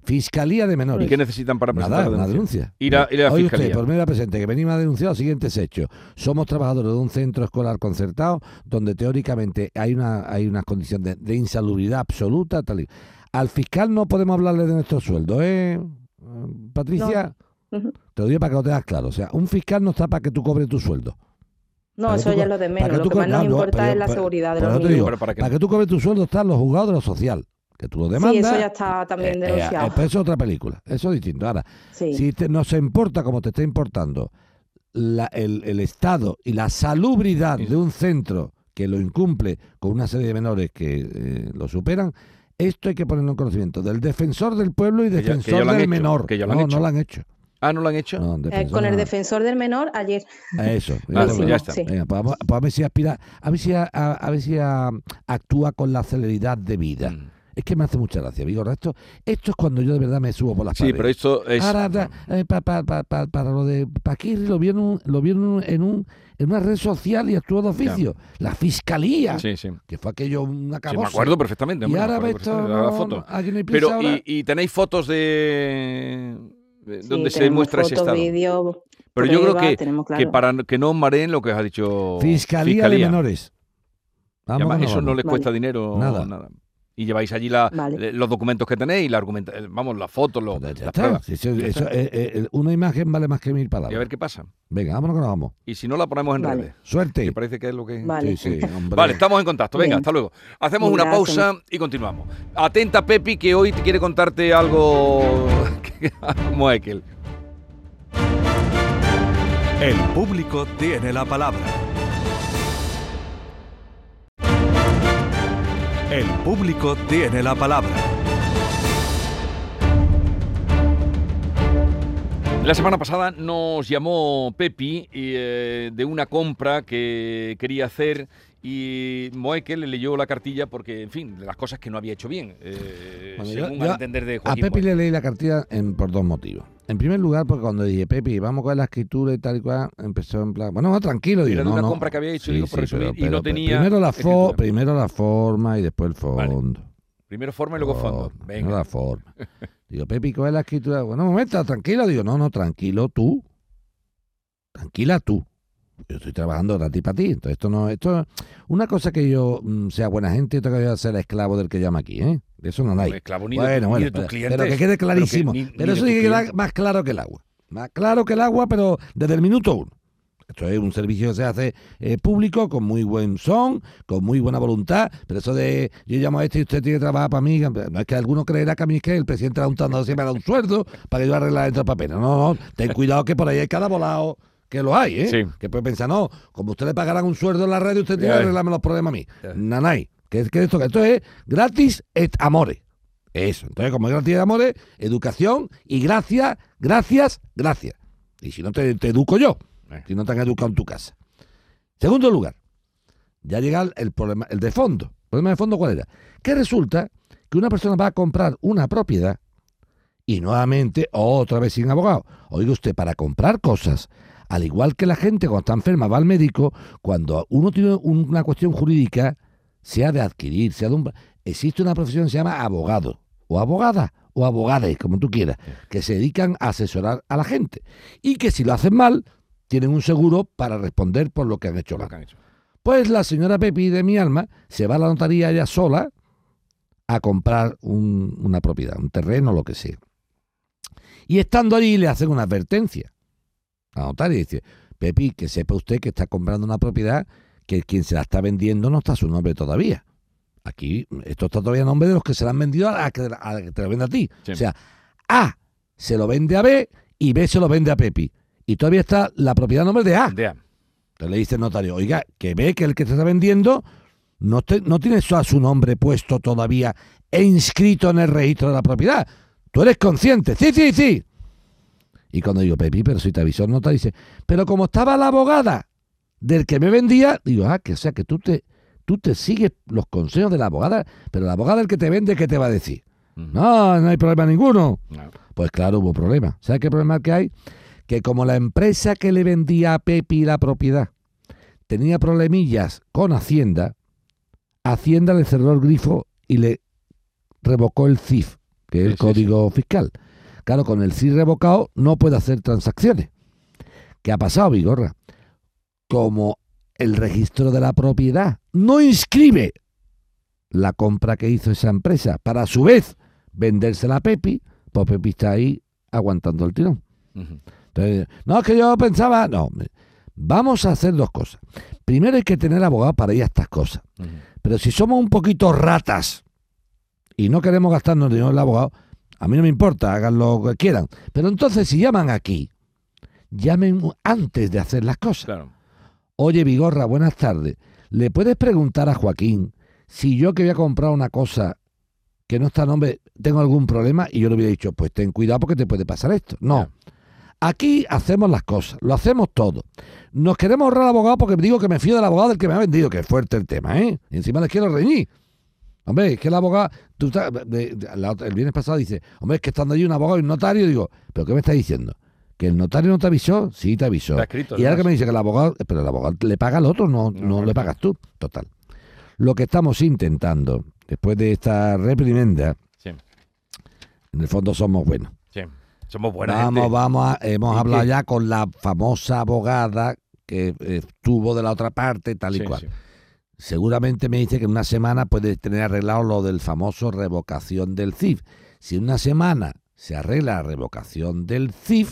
Fiscalía de ¿Y Menores. qué necesitan para presentar Nada, la una denuncia? denuncia. Ir a, ir a la Oye fiscalía. usted, por mí la presente, que venimos a denunciar los siguientes hechos. Somos trabajadores de un centro escolar concertado donde teóricamente hay una hay unas condiciones de, de insalubridad absoluta. Tal y. Al fiscal no podemos hablarle de nuestro sueldo, ¿eh, Patricia? No. Uh-huh. Te lo digo para que lo tengas claro. O sea, un fiscal no está para que tú cobres tu sueldo. No, Para eso tú ya co- es lo de para menos. que Lo tú que más co- nos no, no, importa pero- es la pero- seguridad de pero los no te digo, niños. Pero para que para no. que tú cobres tu sueldo están los juzgados de lo social. Que tú lo demandas. Sí, eso ya está también eh, eh, denunciado. eh, pero eso es otra película. Eso es distinto. Ahora, Sí. si te- nos importa como te está importando la- el, el estado y la salubridad Sí. de un centro que lo incumple con una serie de menores que eh, lo superan, esto hay que ponerlo en conocimiento del defensor del pueblo y ya- que ya defensor lo han del hecho, menor. que ya lo han no, hecho. no lo han hecho. Ah, ¿no lo han hecho? No, Eh, defensor con el no. defensor del menor ayer. Eso. Ah, eso, pues ya está. Sí. Venga, pues, vamos- pues a ver si aspira, a ver si, a, a- a ver si a- actúa con la celeridad de vida. Mm. Es que me hace mucha gracia, Vigorra. Esto, esto es cuando yo de verdad me subo por las Sí, paredes. pero esto es... Ahora, da- eh, pa- pa- pa- pa- para lo de Paquirri lo vi, en, un, lo vi en, un- en, un- en una red social y actuó de oficio. La fiscalía, Sí, sí. que fue aquello una Sí, me cabosa. acuerdo perfectamente. Y hombre, me ahora acuerdo ve esto, perfectamente, la no, foto. no, aquí no hay prisa Pero, ahora. y, y tenéis fotos de... de Sí, donde se tenemos muestra ese fotos, estado. vídeos, Pero yo creo pruebas, que, tenemos que claro. para que no mareen lo que has dicho... Fiscalía, de menores. Y además, Vamos, eso vamos. no les Vale. cuesta dinero. Nada. Nada. Y lleváis allí la, Vale. los documentos que tenéis, la argumenta, vamos, las fotos, los, Pues ya las está. pruebas. Si eso- Ya eso, está. eh, eh, una imagen vale más que mil Y a palabras. ver qué pasa. Venga, vámonos que nos vamos. Y si no, la ponemos en Vale. redes. Suerte. Que parece que es lo que... Vale. Sí, sí, hombre. Vale, estamos en contacto. Venga, Bien. hasta luego. Hacemos una Gracias. pausa y continuamos. Atenta, Pepi, que hoy te quiere contarte algo como Ekel. El público tiene la palabra. El público tiene la palabra. La semana pasada nos llamó Pepi eh, de una compra que quería hacer y Moekel le leyó la cartilla porque, en fin, de las cosas que no había hecho bien, eh, Bueno, yo- según yo al entender de A Joaquín Pepi Moekel. le leí la cartilla en, por dos motivos. En primer lugar, porque cuando dije, Pepi, vamos con la escritura y tal y cual, empezó en plan, bueno, no, tranquilo. Digo, Era de no, una no. compra que había hecho, digo, por resumir, y no pero tenía Primero la, fo- escritura. primero la forma y después el Vale. fondo. Primero forma y luego fondo. Forma, primero Venga. la forma. Digo, Pepi, ¿cuál es la escritura? Bueno, un momento, tranquilo. Digo, no, no, tranquilo tú. Tranquila tú. Yo estoy trabajando gratis para ti. Entonces, esto no, esto una cosa que yo mm, sea buena gente y otra que yo sea el esclavo del que llama aquí, ¿eh? De eso no hay. Esclavo ni de, Bueno, tu- bueno, ni de tus pero, clientes. pero que quede clarísimo. Pero que ni- Pero ni eso de sí tus que queda clientes. más claro que el agua. Más claro que el agua, pero desde el minuto uno. Esto es un servicio que se hace eh, público, con muy buen son, con muy buena voluntad, pero eso de yo llamo a este y usted tiene que trabajar para mí, no es que alguno creerá que a mí es que el presidente de la Junta de Andalucía me da un sueldo para que yo arreglar dentro del papel. No, no, ten cuidado que por ahí hay cada volado que lo hay, ¿eh? Sí. Que puede pensar, no, como usted le pagarán un sueldo en la red, usted tiene que Ya. arreglarme los problemas a mí. Ya. Nanay, que, que esto, que esto es gratis et amore. Eso, entonces como es gratis et amore, educación y gracias, gracias, gracias. Y si no te, te educo yo, Eh. si no te han educado en tu casa. Segundo lugar, ya llega el, el problema, el de fondo. ¿El problema de fondo cuál era? Que resulta que una persona va a comprar una propiedad y nuevamente, otra vez sin abogado. Oiga usted, para comprar cosas, al igual que la gente cuando está enferma va al médico, cuando uno tiene un- una cuestión jurídica, se ha de adquirir, se ha de un- existe una profesión que se llama abogado, o abogada, o abogade, como tú quieras, que se dedican a asesorar a la gente. Y que si lo hacen mal, tienen un seguro para responder por lo que han hecho Lo mal. que han hecho. Pues la señora Pepi de mi alma se va a la notaría ella sola a comprar un- una propiedad, un terreno, lo que sea. Y estando allí le hacen una advertencia a la notaria y dice, Pepi, que sepa usted que está comprando una propiedad que quien se la está vendiendo no está a su nombre todavía. Aquí, esto está todavía a nombre de los que se la han vendido a que, a que te lo vende a ti. Sí. O sea, A se lo vende a B y B se lo vende a Pepi. Y todavía está la propiedad a nombre de A. Aldea. Entonces le dice el notario, oiga, que ve que el que te está vendiendo no, te, no tiene eso a su nombre puesto todavía e inscrito en el registro de la propiedad. ¿Tú eres consciente? Sí, sí, sí. Y cuando digo, Pepi, pero si te avisó el notario, dice, pero como estaba la abogada del que me vendía, digo, ah, que o sea, que tú te, tú te sigues los consejos de la abogada, pero la abogada del que te vende, ¿qué te va a decir? Ujú. No, no hay problema ninguno. No. Pues claro, hubo problema. ¿Sabes qué problema que hay? Que como la empresa que le vendía a Pepi la propiedad tenía problemillas con Hacienda, Hacienda le cerró el grifo y le revocó el C I F que es Sí, el sí, código fiscal. Claro, con el C I F revocado no puede hacer transacciones. ¿Qué ha pasado, Vigorra? Como el registro de la propiedad no inscribe la compra que hizo esa empresa para a su vez vendérsela a Pepi, pues Pepi está ahí aguantando el tirón. Ujú. Entonces, no, es que yo pensaba, no, vamos a hacer dos cosas. Primero hay que tener abogado para ir a estas cosas. Ujú. Pero si somos un poquito ratas y no queremos gastarnos dinero en el abogado, a mí no me importa, hagan lo que quieran. Pero entonces si llaman aquí, llamen antes de hacer las cosas. Claro. Oye, Vigorra, buenas tardes. ¿Le puedes preguntar a Joaquín si yo que voy a comprar una cosa que no está a nombre, tengo algún problema? Y yo le hubiera dicho, pues ten cuidado porque te puede pasar esto. No. Aquí hacemos las cosas, lo hacemos todo. Nos queremos ahorrar al abogado porque digo que me fío del abogado del que me ha vendido, que es fuerte el tema, ¿eh? Y encima les quiero reñir. Hombre, es que el abogado, tú estás- de- de- la otra- el viernes pasado dice, hombre, es que estando allí un abogado y un notario, digo, ¿pero qué me estás diciendo? ¿Que el notario no te avisó? Sí, te avisó. Está escrito, Y ahora además. que me dice que el abogado, pero el abogado le paga al otro, no, no, No, le claro. pagas tú. Total. Lo que estamos intentando, después de esta reprimenda, Sí, en el fondo somos buenos. sí. Somos buena Vamos, gente. vamos, a- hemos ¿Y hablado qué? ya con la famosa abogada que eh, estuvo de la otra parte, tal y Sí, cual. sí. Seguramente me dice que en una semana puede tener arreglado lo del famoso revocación del C I F. Si en una semana se arregla la revocación del C I F,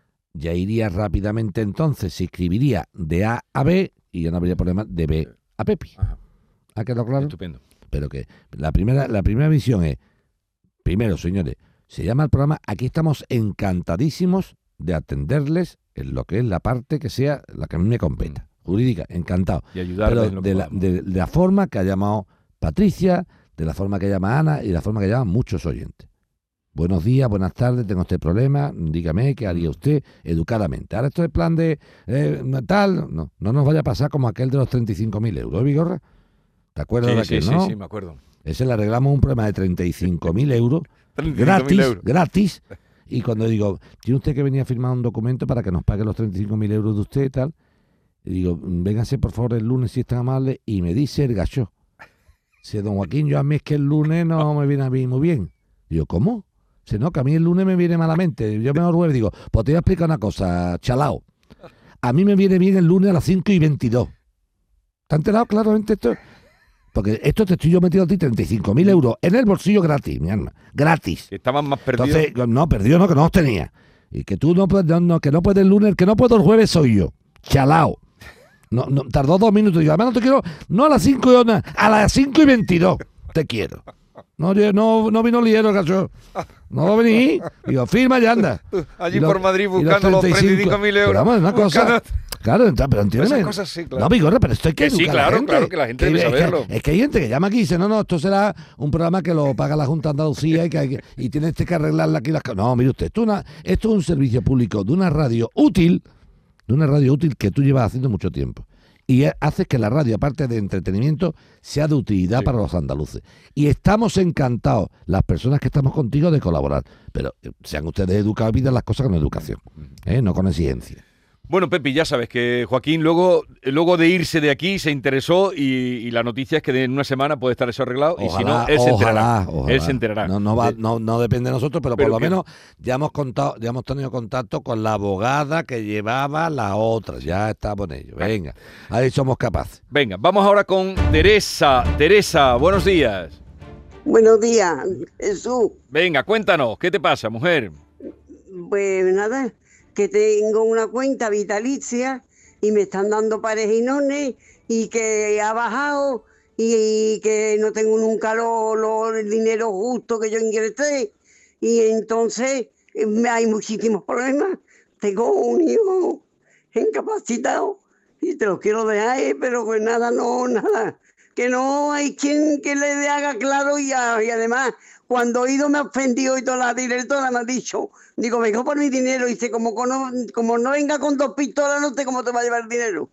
ya iría rápidamente entonces, se escribiría de A a B y ya no habría problema de B a Pepi. Ajá. ¿Ha quedado claro? Estupendo. Pero que la primera, la primera visión es, primero, señores, se llama el programa, aquí estamos encantadísimos de atenderles en lo que es la parte que sea la que a mí me competa. Jurídica, encantado. Y ayudarles Pero en lo que de la, podamos. de, de la forma que ha llamado Patricia, de la forma que llama Ana y de la forma que llaman muchos oyentes. Buenos días, buenas tardes, tengo este problema, dígame qué haría usted educadamente. Ahora esto es plan de eh, tal, no, no nos vaya a pasar como aquel de los treinta y cinco mil euros, ¿eh, Vigorra? ¿Te acuerdas de Sí, aquel, sí, no? sí, sí, me acuerdo. Ese le arreglamos un problema de treinta y cinco mil euros, treinta y cinco mil gratis, euros. gratis. Y cuando digo, ¿tiene usted que venir a firmar un documento para que nos pague los treinta y cinco mil euros de usted y tal? Y digo, véngase por favor el lunes si es tan amable, y me dice el gacho. Dice, don Joaquín, yo a mí es que el lunes no me viene a mí muy bien. Digo, ¿cómo? Dice, no, que a mí el lunes me viene malamente. Yo mejor jueves digo, pues te voy a explicar una cosa, chalao. A mí me viene bien el lunes a las cinco y veintidós. ¿Está enterado claramente esto? Porque esto te estoy yo metiendo a ti treinta y cinco mil euros en el bolsillo gratis, mi alma. Gratis. Que estaban más perdidos. Entonces, no, perdido no, que no los tenía. Y que tú no puedes, no, no, que no puedes el lunes, que no puedo el jueves soy yo. Chalao. No, no, tardó dos minutos. Digo, además no te quiero, no a las cinco y una, a las cinco y veintidós te quiero. No, yo- no, no vino liero, cacho. No va a venir. Digo, firma y anda. Allí Y lo- por Madrid y buscando los treinta y cinco mil euros. Pero vamos, una cosa. Buscando- Claro, entonces, pero entiéndeme. Esas cosas sí, claro. No, Vigorra, pero esto hay que Que sí, educar a la claro, gente. claro, que la gente debe es que- saberlo. Es que hay gente que llama aquí y dice, no, no, esto será un programa que lo paga la Junta de Andalucía y que, hay que- y tienes que arreglarle aquí las cosas. No, mire usted, esto, es una, esto es un servicio público de una radio útil, de una radio útil que tú llevas haciendo mucho tiempo. Y ha- haces que la radio, aparte de entretenimiento, sea de utilidad Sí. para los andaluces. Y estamos encantados, las personas que estamos contigo, de colaborar. Pero eh, sean ustedes educados y pidan las cosas con educación, ¿eh? No con exigencia. Bueno, Pepi, ya sabes que Joaquín luego, luego de irse de aquí se interesó y, y la noticia es que en una semana puede estar eso arreglado y si no, él se enterará. ojalá, ojalá. Él se enterará. No, no, va- De- no, no depende de nosotros, pero, Pero por lo que- menos ya hemos contado, ya hemos tenido contacto con la abogada que llevaba la otra. Ya estamos en ello. Venga, ahí somos capaces. Venga, vamos ahora con Teresa. Teresa, buenos días. Buenos días, Jesús. Venga, cuéntanos, ¿qué te pasa, mujer? Pues nada, que tengo una cuenta vitalicia y me están dando parejinones y que ha bajado y que no tengo nunca lo, lo- el dinero justo que yo ingresé y entonces eh, hay muchísimos problemas. Tengo un hijo incapacitado y te lo quiero dejar, eh, pero pues nada, no, nada. Que no hay quien que le haga claro y, a- y además cuando he ido me ha ofendido y toda la directora me ha dicho, digo, vengo por mi dinero y dice, como, no, como no venga con dos pistolas no sé cómo te va a llevar el dinero.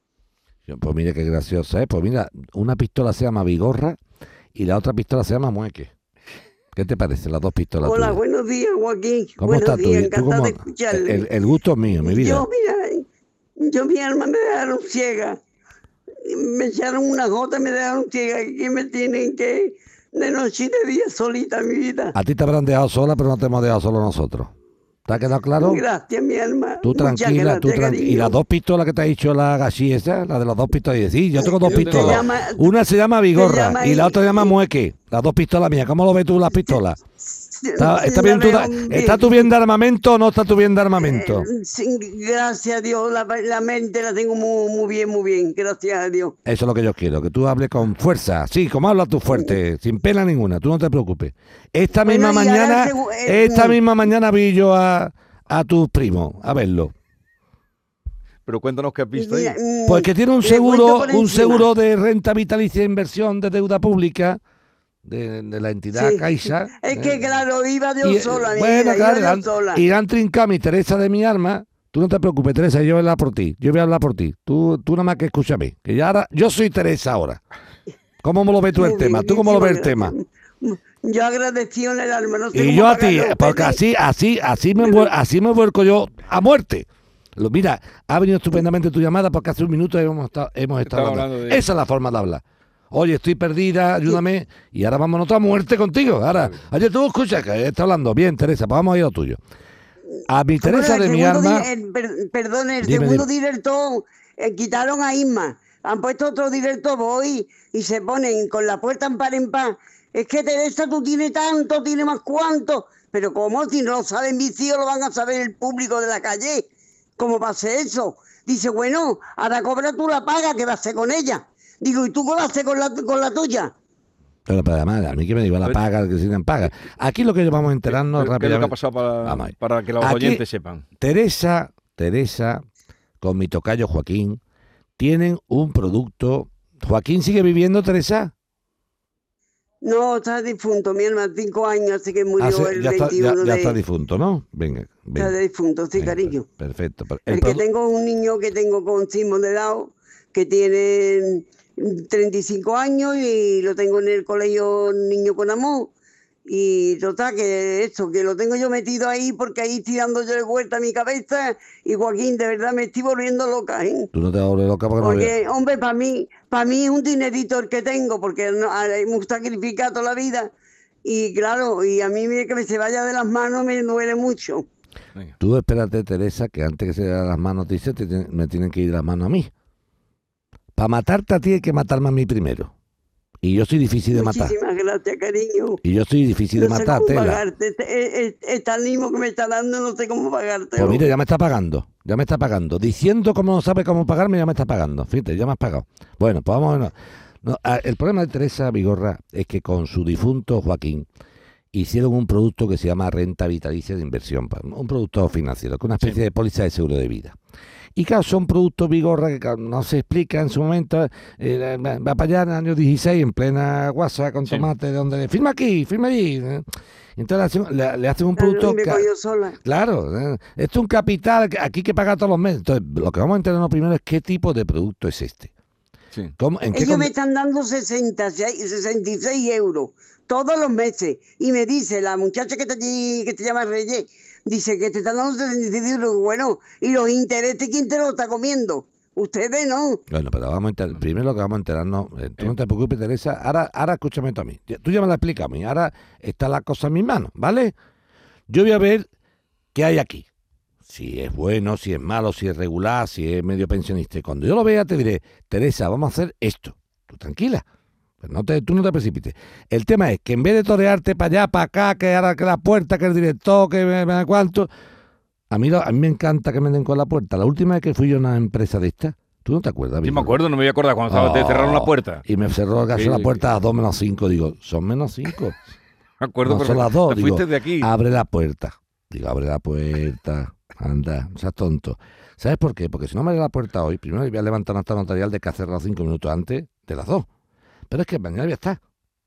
Yo, Pues mire qué graciosa, ¿eh? Pues mira, una pistola se llama Vigorra y la otra pistola se llama Mueque. ¿Qué te parece las dos pistolas Hola, tuyas? buenos días, Joaquín. ¿Cómo buenos estás tú? días, ¿Tú encantada cómo? de escucharle. El, el gusto es mío, mi vida. Yo, mira, yo mi alma me dejaron ciega. Me echaron una gota, me dejaron ciega. ¿Qué me tienen que, de noche y de día solita, mi vida. A ti te habrán dejado sola, pero no te hemos dejado solo nosotros. ¿Te ha quedado claro? Gracias, mi alma. Tú Muchas tranquila, gracias, tú tranquila. Y las dos pistolas que te ha dicho la gachi esa, la de las dos pistolas, y decir, yo tengo dos Yo tengo- pistolas. Se llama- Una se llama Vigorra llama y la ahí- otra se llama Mueque. Las dos pistolas mías. ¿Cómo lo ves tú las pistolas? ¿Está, Se está bien llama tu da- un- ¿Está tú bien de armamento o no está tú bien de armamento? Eh, sí, gracias a Dios, la, la mente la tengo muy, muy bien, muy bien, gracias a Dios. Eso es lo que yo quiero, que tú hables con fuerza. Sí, como hablas tú fuerte, sin pena ninguna, tú no te preocupes. Esta Bueno, misma y ahora mañana, el segu- eh, esta mm. misma mañana vi yo a, a tus primos, a verlo. Pero cuéntanos qué has visto ahí. Mira, mm, Pues que tiene un le cuento seguro, por un encima. seguro de renta vitalicia e inversión de deuda pública de, de la entidad Sí. Caixa. Es que Eh, claro, iba yo y, eh, sola, mi bueno, vida, claro, iba yo irán, sola. irán trincando mi Teresa de mi arma. Tú no te preocupes, Teresa, yo voy a hablar por ti. Yo voy a hablar por ti. Tú, tú nada más que escúchame. Que ya ahora, yo soy Teresa ahora. ¿Cómo me lo ves tú el Muy tema? bien, ¿Tú cómo lo ves el muchísimas tema? gracias. Yo agradecido en el alma, no sé Y cómo yo a ti, pagarlo, porque Pepe. así, así, así me vuel- así me vuelco yo a muerte. Lo- Mira, ha venido estupendamente tu llamada porque hace un minuto hemos estado, hemos estado Estaba hablando. hablando de- Esa es la forma de hablar. Oye, estoy perdida, ayúdame. Y ahora vámonos a muerte contigo. Ahora, oye, tú escucha que está hablando. Bien, Teresa, pues vamos a ir a lo tuyo. A mi Bueno, Teresa el de mi segundo arma. di- el- per- perdón, el Dime, segundo dime. director eh, quitaron a Isma. Han puesto otro director, voy, y se ponen con la puerta en par en par. Es que Teresa, tú tienes tanto, tienes más cuánto. Pero ¿cómo? Si no lo saben mis hijos, lo van a saber el público de la calle. ¿Cómo va a ser eso? Dice, bueno, ahora cobra tú la paga, ¿qué va a hacer con ella? Digo, ¿y tú qué vas a hacer con la, con la tuya? Pero para además, a mí que me diga la paga, que si no paga. Aquí lo que vamos a enterarnos ¿Qué- ¿Qué es lo que ha rápidamente. pasado para, Vamos ahí. para que los Aquí- oyentes sepan? Teresa, Teresa, con mi tocayo Joaquín, tienen un producto. ¿Joaquín sigue viviendo, Teresa? No, está difunto, mi hermano, cinco años, así que murió Hace- el ya, está, ya- veintiuno ya de... está difunto, ¿no? Venga, venga. Está difunto, sí, Venga, cariño. Perfecto. per- El, el que produ- tengo es un niño que tengo con síndrome de Down, que tiene treinta y cinco años y lo tengo en el colegio Niño con Amor. Y total, que esto, que lo tengo yo metido ahí porque ahí estoy dando yo de vuelta a mi cabeza y Joaquín, de verdad me estoy volviendo loca, ¿eh? Tú no te vuelves loca porque, no Porque, había- hombre, para mí, para mí es un dinerito el que tengo, porque no, a- hemos sacrificado toda la vida. Y claro, y a mí mira, que me se vaya de las manos me duele mucho. Venga. Tú espérate, Teresa, que antes que se den las manos, dice, te tienen- me tienen que ir las manos a mí. Para matarte a ti hay que matarme a mí primero. Y yo soy difícil de matar. Muchísimas gracias, cariño. Y yo soy difícil de No sé matar, cómo Tela. pagarte. Este, este- este ánimo que me está dando, no sé cómo pagarte. Pues mira, ya me está pagando, ya me está pagando. Diciendo cómo no sabe cómo pagarme, ya me está pagando. Fíjate, ya me has pagado. Bueno, pues vamos a ver. No, a- el problema de Teresa Vigorra es que con su difunto Joaquín hicieron un producto que se llama renta vitalicia de inversión, pa- un producto financiero, que es una especie Sí. de póliza de seguro de vida. Y claro, son productos Vigorra que claro, no se explica en su momento. eh, va va para allá en el año dieciséis, en plena guasa con Sí. tomate, donde firma aquí, firma allí. ¿eh? Entonces le hacen, le- le hacen un Claro, producto y me que- cogió sola. Claro, eh, esto es un capital que aquí que paga todos los meses. Entonces, lo que vamos a enterarnos primero es qué tipo de producto es este. Sí. ¿Cómo, en qué Ellos me con- están dando sesenta, sesenta y seis euros todos los meses. Y me dice la muchacha que te, que te llama Reyes, dice que te están dando sesenta y seis euros. Bueno, ¿y los intereses quién te los está comiendo? Ustedes no. Bueno, pero vamos a enter- primero lo que vamos a enterarnos, eh, tú no te preocupes, Teresa, ahora, ahora escúchame tú a mí. Ya- Tú ya me la explicas a mí, ahora está la cosa en mis manos, ¿vale? Yo voy a ver qué hay aquí. Si es bueno, si es malo, si es regular, si es medio pensionista. Y cuando yo lo vea te diré, Teresa, vamos a hacer esto. Tú tranquila. Pero no te, tú no te precipites. El tema es que en vez de torearte para allá, para acá, que ahora que la puerta, que el director, que me, me da cuánto. A mí, lo- a mí me encanta que me den con la puerta. La última vez que fui yo a una empresa de esta, ¿tú no te acuerdas? Sí, me Víctor? acuerdo, no me voy a acordar cuando estaba- te Oh, cerraron la puerta. Y me cerró casi Sí, la sí. puerta a las dos menos cinco. Digo, son menos cinco. Me acuerdo, No pero son las dos. te Digo, fuiste de aquí. abre la puerta. Digo, abre la puerta. Anda, no seas tonto. ¿Sabes por qué? Porque si no me abre la puerta hoy, primero voy a levantar una acta notarial de que ha cerrado cinco minutos antes de las dos. Pero es que mañana ya está.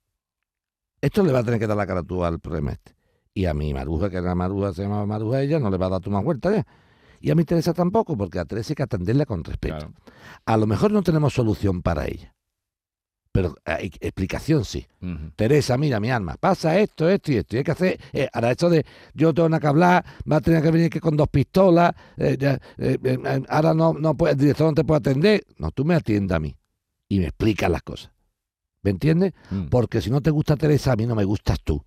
Esto le va a tener que dar la cara tú al problema este. Y a mi Maruja, que era Maruja, se llama Maruja ella, no le va a dar tú más vuelta ya. Y a mi Teresa tampoco, porque a Teresa hay que atenderla con respeto. Claro. A lo mejor no tenemos solución para ella. Pero hay explicación sí. Ujú. Teresa, mira mi alma, pasa esto, esto y esto. Y hay que hacer, eh, ahora esto de yo tengo que hablar, va a tener que venir que con dos pistolas, eh, ya, eh, eh, ahora no, no puede, el director no te puede atender. No, tú me atiendes a mí y me explicas las cosas. ¿Me entiendes? Mm. Porque si no te gusta Teresa, a mí no me gustas tú.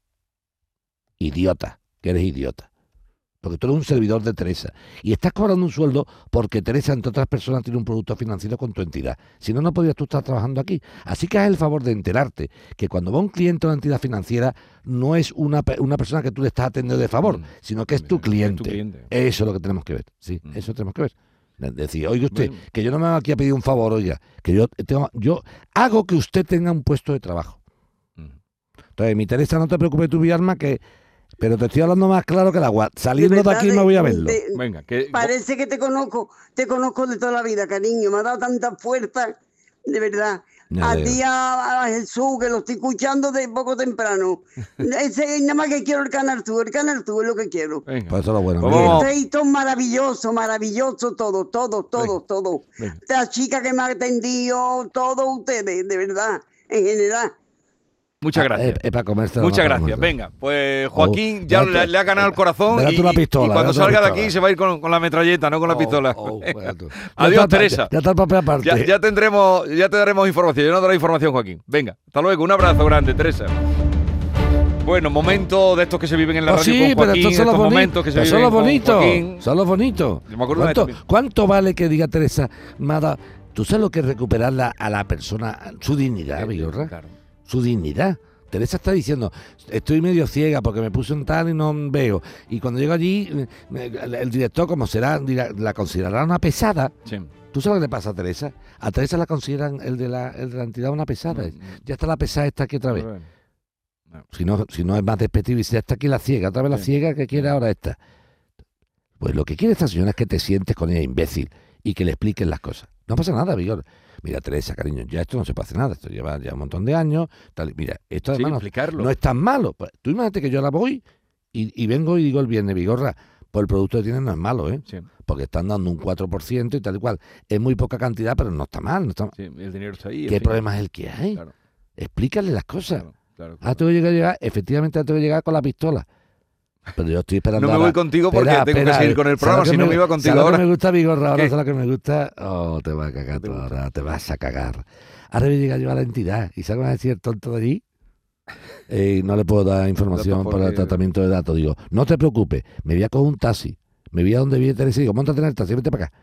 Idiota, que eres idiota. Porque tú eres un servidor de Teresa. Y estás cobrando un sueldo porque Teresa, entre otras personas, tiene un producto financiero con tu entidad. Si no, no podrías tú estar trabajando aquí. Así que haz el favor de enterarte que cuando va un cliente a una entidad financiera, no es una, pe- una persona que tú le estás atendiendo de favor, Mm. sino que es tu Es tu cliente. cliente. Eso es lo que tenemos que ver. Sí, Mm. eso tenemos que ver. De- Decir, oiga usted, Bueno. que yo no me voy aquí a pedir un favor, oiga, que yo tengo, yo hago que usted tenga un puesto de trabajo. Mm. Entonces, mi Teresa, no te preocupes tú, mi alma, que pero te estoy hablando más claro que el agua. Saliendo de, verdad, aquí me voy a verlo. de- Venga, que... Parece que te conozco, te conozco de toda la vida, cariño. Me ha dado tanta fuerza, de verdad. Me A alegro. ti, a, a Jesús, que lo estoy escuchando de poco temprano. Ese, nada más que quiero el Canal Tú, el Canal Tú es lo que quiero. Venga. Pues eso es lo bueno. Pues mira. vamos. Feito, maravilloso, maravilloso, todo, todo, todo, Venga. todo. Venga. La chica que me ha atendido, todos ustedes, de verdad, en general. Muchas Ah, gracias. Es, es para comerse. Muchas gracias. Venga, pues Joaquín Oh, ya verá le, tú- le ha ganado el corazón verá y, tú la y- pistola, y cuando verá tú la salga de pistola. aquí se va a ir con, con la metralleta, no con la pistola. Ya Adiós, está, Teresa. Ya está el papel aparte. Ya, ya tendremos, ya te daremos información. Yo no te daré información, Joaquín. Venga, hasta luego. Un abrazo grande, Teresa. Bueno, momentos de estos que se viven en la Oh, radio sí, con pero Joaquín, estos son los estos boni- momentos que se pero son viven los con bonitos. Joaquín. Son los bonitos. Yo me acuerdo de ¿Cuánto, también. cuánto vale que diga Teresa, Mada? ¿Tú sabes lo que es recuperarla a la persona, su dignidad, Eh, Vigorra? claro. Su dignidad. Teresa está diciendo, estoy medio ciega porque me puse un tal y no veo. Y cuando llego allí, eh, el, el director, como será, dirá- la considerará una pesada. Sí. ¿Tú sabes lo que le pasa a Teresa? A Teresa la consideran el de la, el de la entidad una pesada. Mm, mm. Ya está la pesada esta aquí otra vez. Bueno. Si no, si no es más despectivo y si ya está aquí la ciega, otra vez la Sí. ciega que quiere ahora esta. Pues lo que quiere esta señora es que te sientes con ella, imbécil, y que le expliques las cosas. No pasa nada, Vigor. Mira, Teresa, cariño, ya esto no se puede hacer nada. Esto lleva ya un montón de años. Tal. Mira, esto Sí, además no- explicarlo. no es tan malo. Pues, tú imagínate que yo ahora voy y, y vengo y digo el viernes, Vigorra, pues el producto que tienen no es malo, ¿eh? Sí, Porque están dando un cuatro por ciento y tal y cual. Es muy poca cantidad, pero no está mal. No está mal. sí, el dinero está ahí. en ¿Qué fin. problema es el que hay? Claro, Explícale las cosas. claro, claro, Ah, claro. tengo que llegar, efectivamente tengo que llegar con la pistola. Pero yo estoy esperando. No me ahora- voy contigo porque Espera, tengo espera, que seguir con el ¿sabes programa, lo que si no me- me iba contigo ¿sabes lo ahora? que me gusta, Vigorra? Ahora ¿Qué? ¿sabes lo que me gusta? Oh, te vas a cagar ¿Qué tú te gusta? ahora, te vas a cagar. Ahora voy a llegar yo a la entidad y ¿sabes qué me va a decir el tonto de allí? Eh, no le puedo dar información Datos para el porque- tratamiento de datos. Digo, no te preocupes, me voy a coger un taxi. Me voy a donde vive Teresa y digo, móntate en el taxi, vete para acá.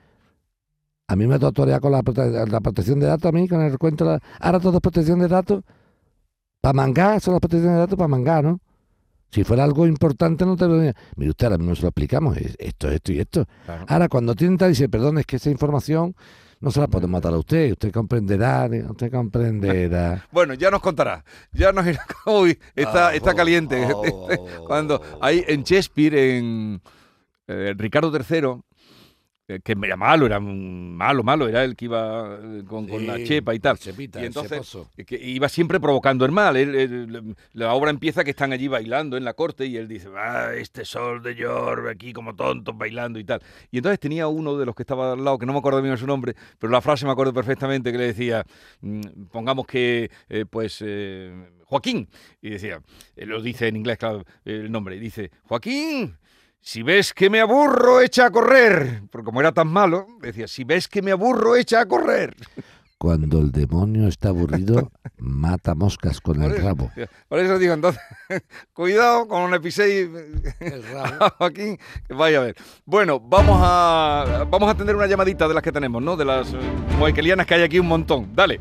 A mí me autorea con la, prote- la protección de datos, a mí, con el recuento. de la- Ahora todo es protección de datos. Para mangar, son las protecciones de datos para mangar, ¿no? Si fuera algo importante, no te lo diría. Mire usted, ahora mismo se lo explicamos. es- Esto, esto y esto. Claro. Ahora, cuando tienen tal, dice, perdón, es que esa información no se la podemos matar a usted. Usted comprenderá, usted comprenderá. Bueno, ya nos contará. Ya nos irá. Uy, está, Ah, está oh, caliente. oh, oh, Cuando oh. hay en Shakespeare, en eh, Ricardo tercero, eh, que era malo, era un malo, malo, era el que iba eh, con, con la Sí, chepa y tal. chepita, Y el entonces cheposo. eh, que iba siempre provocando el mal. Él- él- la obra empieza que están allí bailando en la corte y él dice, ah, este sol de York, aquí como tontos bailando y tal. Y entonces tenía uno de los que estaba al lado, que no me acuerdo bien de su nombre, pero la frase me acuerdo perfectamente, que le decía, mm, pongamos que, eh, pues, eh, Joaquín, y decía, eh, lo dice en inglés, claro, el nombre, y dice, Joaquín, si ves que me aburro, echa a correr. Porque como era tan malo, decía, si ves que me aburro, echa a correr. Cuando el demonio está aburrido, mata moscas con Por el eso, rabo. por eso digo, entonces, cuidado con un episodio, El rabo. Joaquín, que vaya a ver. Bueno, vamos a vamos a atender una llamadita de las que tenemos, ¿no? De las eh, moequelianas que hay aquí un montón. Dale.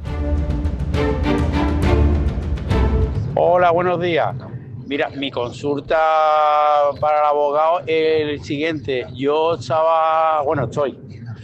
Hola, buenos días. Mira, mi consulta para el abogado es el siguiente. Yo estaba, bueno, estoy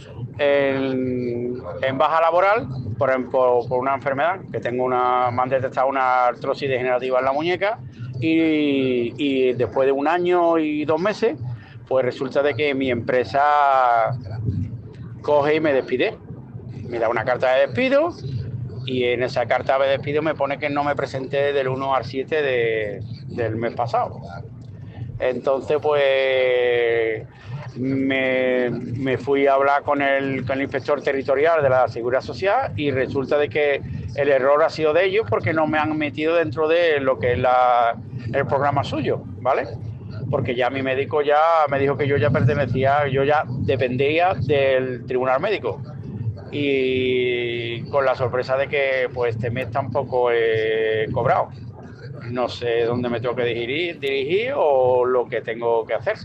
en, en baja laboral por, por, por una enfermedad, que tengo una, me han detectado una artrosis degenerativa en la muñeca y, y después de un año y dos meses, pues resulta de que mi empresa coge y me despide. Me da una carta de despido. Y en esa carta de despido me pone que no me presenté del uno al siete de, del mes pasado. Entonces, pues, me, me fui a hablar con el, con el inspector territorial de la Seguridad Social y resulta de que el error ha sido de ellos porque no me han metido dentro de lo que es la, el programa suyo, ¿vale? Porque ya mi médico ya me dijo que yo ya pertenecía, yo ya dependía del tribunal médico. y con la sorpresa de que pues este mes tampoco he cobrado. No sé dónde me tengo que dirigir, dirigir o lo que tengo que hacer.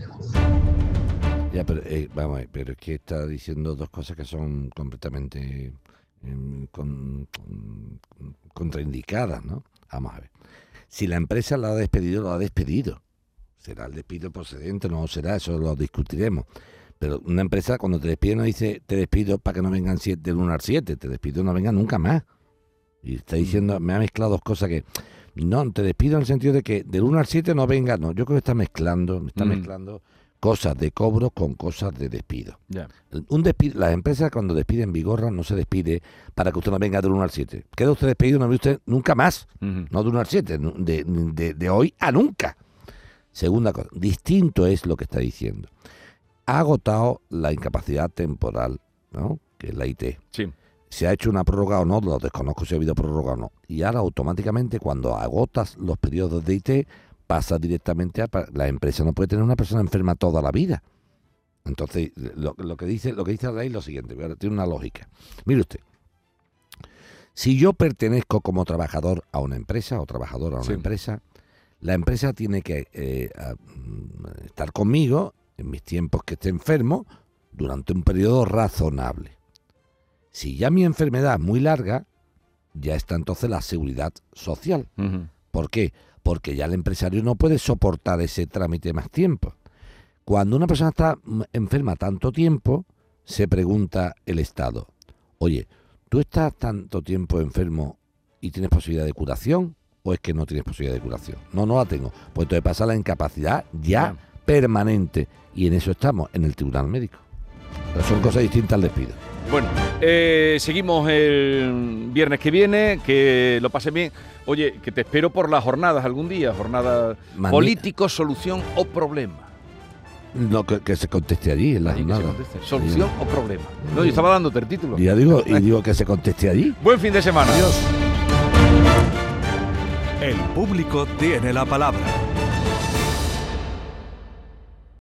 Ya, pero eh, vamos a ver, pero es que está diciendo dos cosas que son completamente eh, con, contraindicadas, ¿no? Vamos a ver. Si la empresa la ha despedido, lo ha despedido. Será el despido procedente, no será, eso lo discutiremos. Pero una empresa cuando te despide no dice te despido para que no vengan siete, del uno al siete, te despido no vengan nunca más. Y está diciendo, me ha mezclado dos cosas que... No, te despido en el sentido de que del uno al siete no venga, no, yo creo que está mezclando, me está mm. mezclando cosas de cobro con cosas de despido. Yeah. Un despido. Las empresas cuando despiden Vigorra no se despide para que usted no venga del uno al siete. Queda usted despedido, no ve usted nunca más, uh-huh. no del uno al siete, de, de, de hoy a nunca. Segunda cosa, distinto es lo que está diciendo. Ha agotado la incapacidad temporal, ¿no? Que es la I T. Sí. Se ha hecho una prórroga o no, lo desconozco si ha habido prórroga o no. Y ahora automáticamente cuando agotas los periodos de I T, pasa directamente a... La empresa no puede tener una persona enferma toda la vida. Entonces, lo, lo que dice lo que dice la ley es lo siguiente, tiene una lógica. Mire usted, si yo pertenezco como trabajador a una empresa o trabajador a una sí. empresa, la empresa tiene que eh, a, estar conmigo en mis tiempos que esté enfermo durante un periodo razonable. Si ya mi enfermedad es muy larga, ya está entonces la seguridad social. Uh-huh. ¿Por qué? Porque ya el empresario no puede soportar ese trámite más tiempo. Cuando una persona está enferma tanto tiempo, se pregunta el Estado, oye, ¿tú estás tanto tiempo enfermo y tienes posibilidad de curación o es que no tienes posibilidad de curación? No, no la tengo. Pues entonces pasa la incapacidad ya yeah. permanente y en eso estamos, en el tribunal médico. Pero son cosas distintas al despido. Bueno, eh, seguimos el viernes que viene, que lo pasen bien. Oye, que te espero por las jornadas algún día, jornadas Mani- político, solución o problema. No, que, que se conteste allí en la jornada. ¿Solución sí. o problema? No, yo estaba dándote el título. Ya digo, y digo que se conteste allí. Buen fin de semana. Adiós. El público tiene la palabra.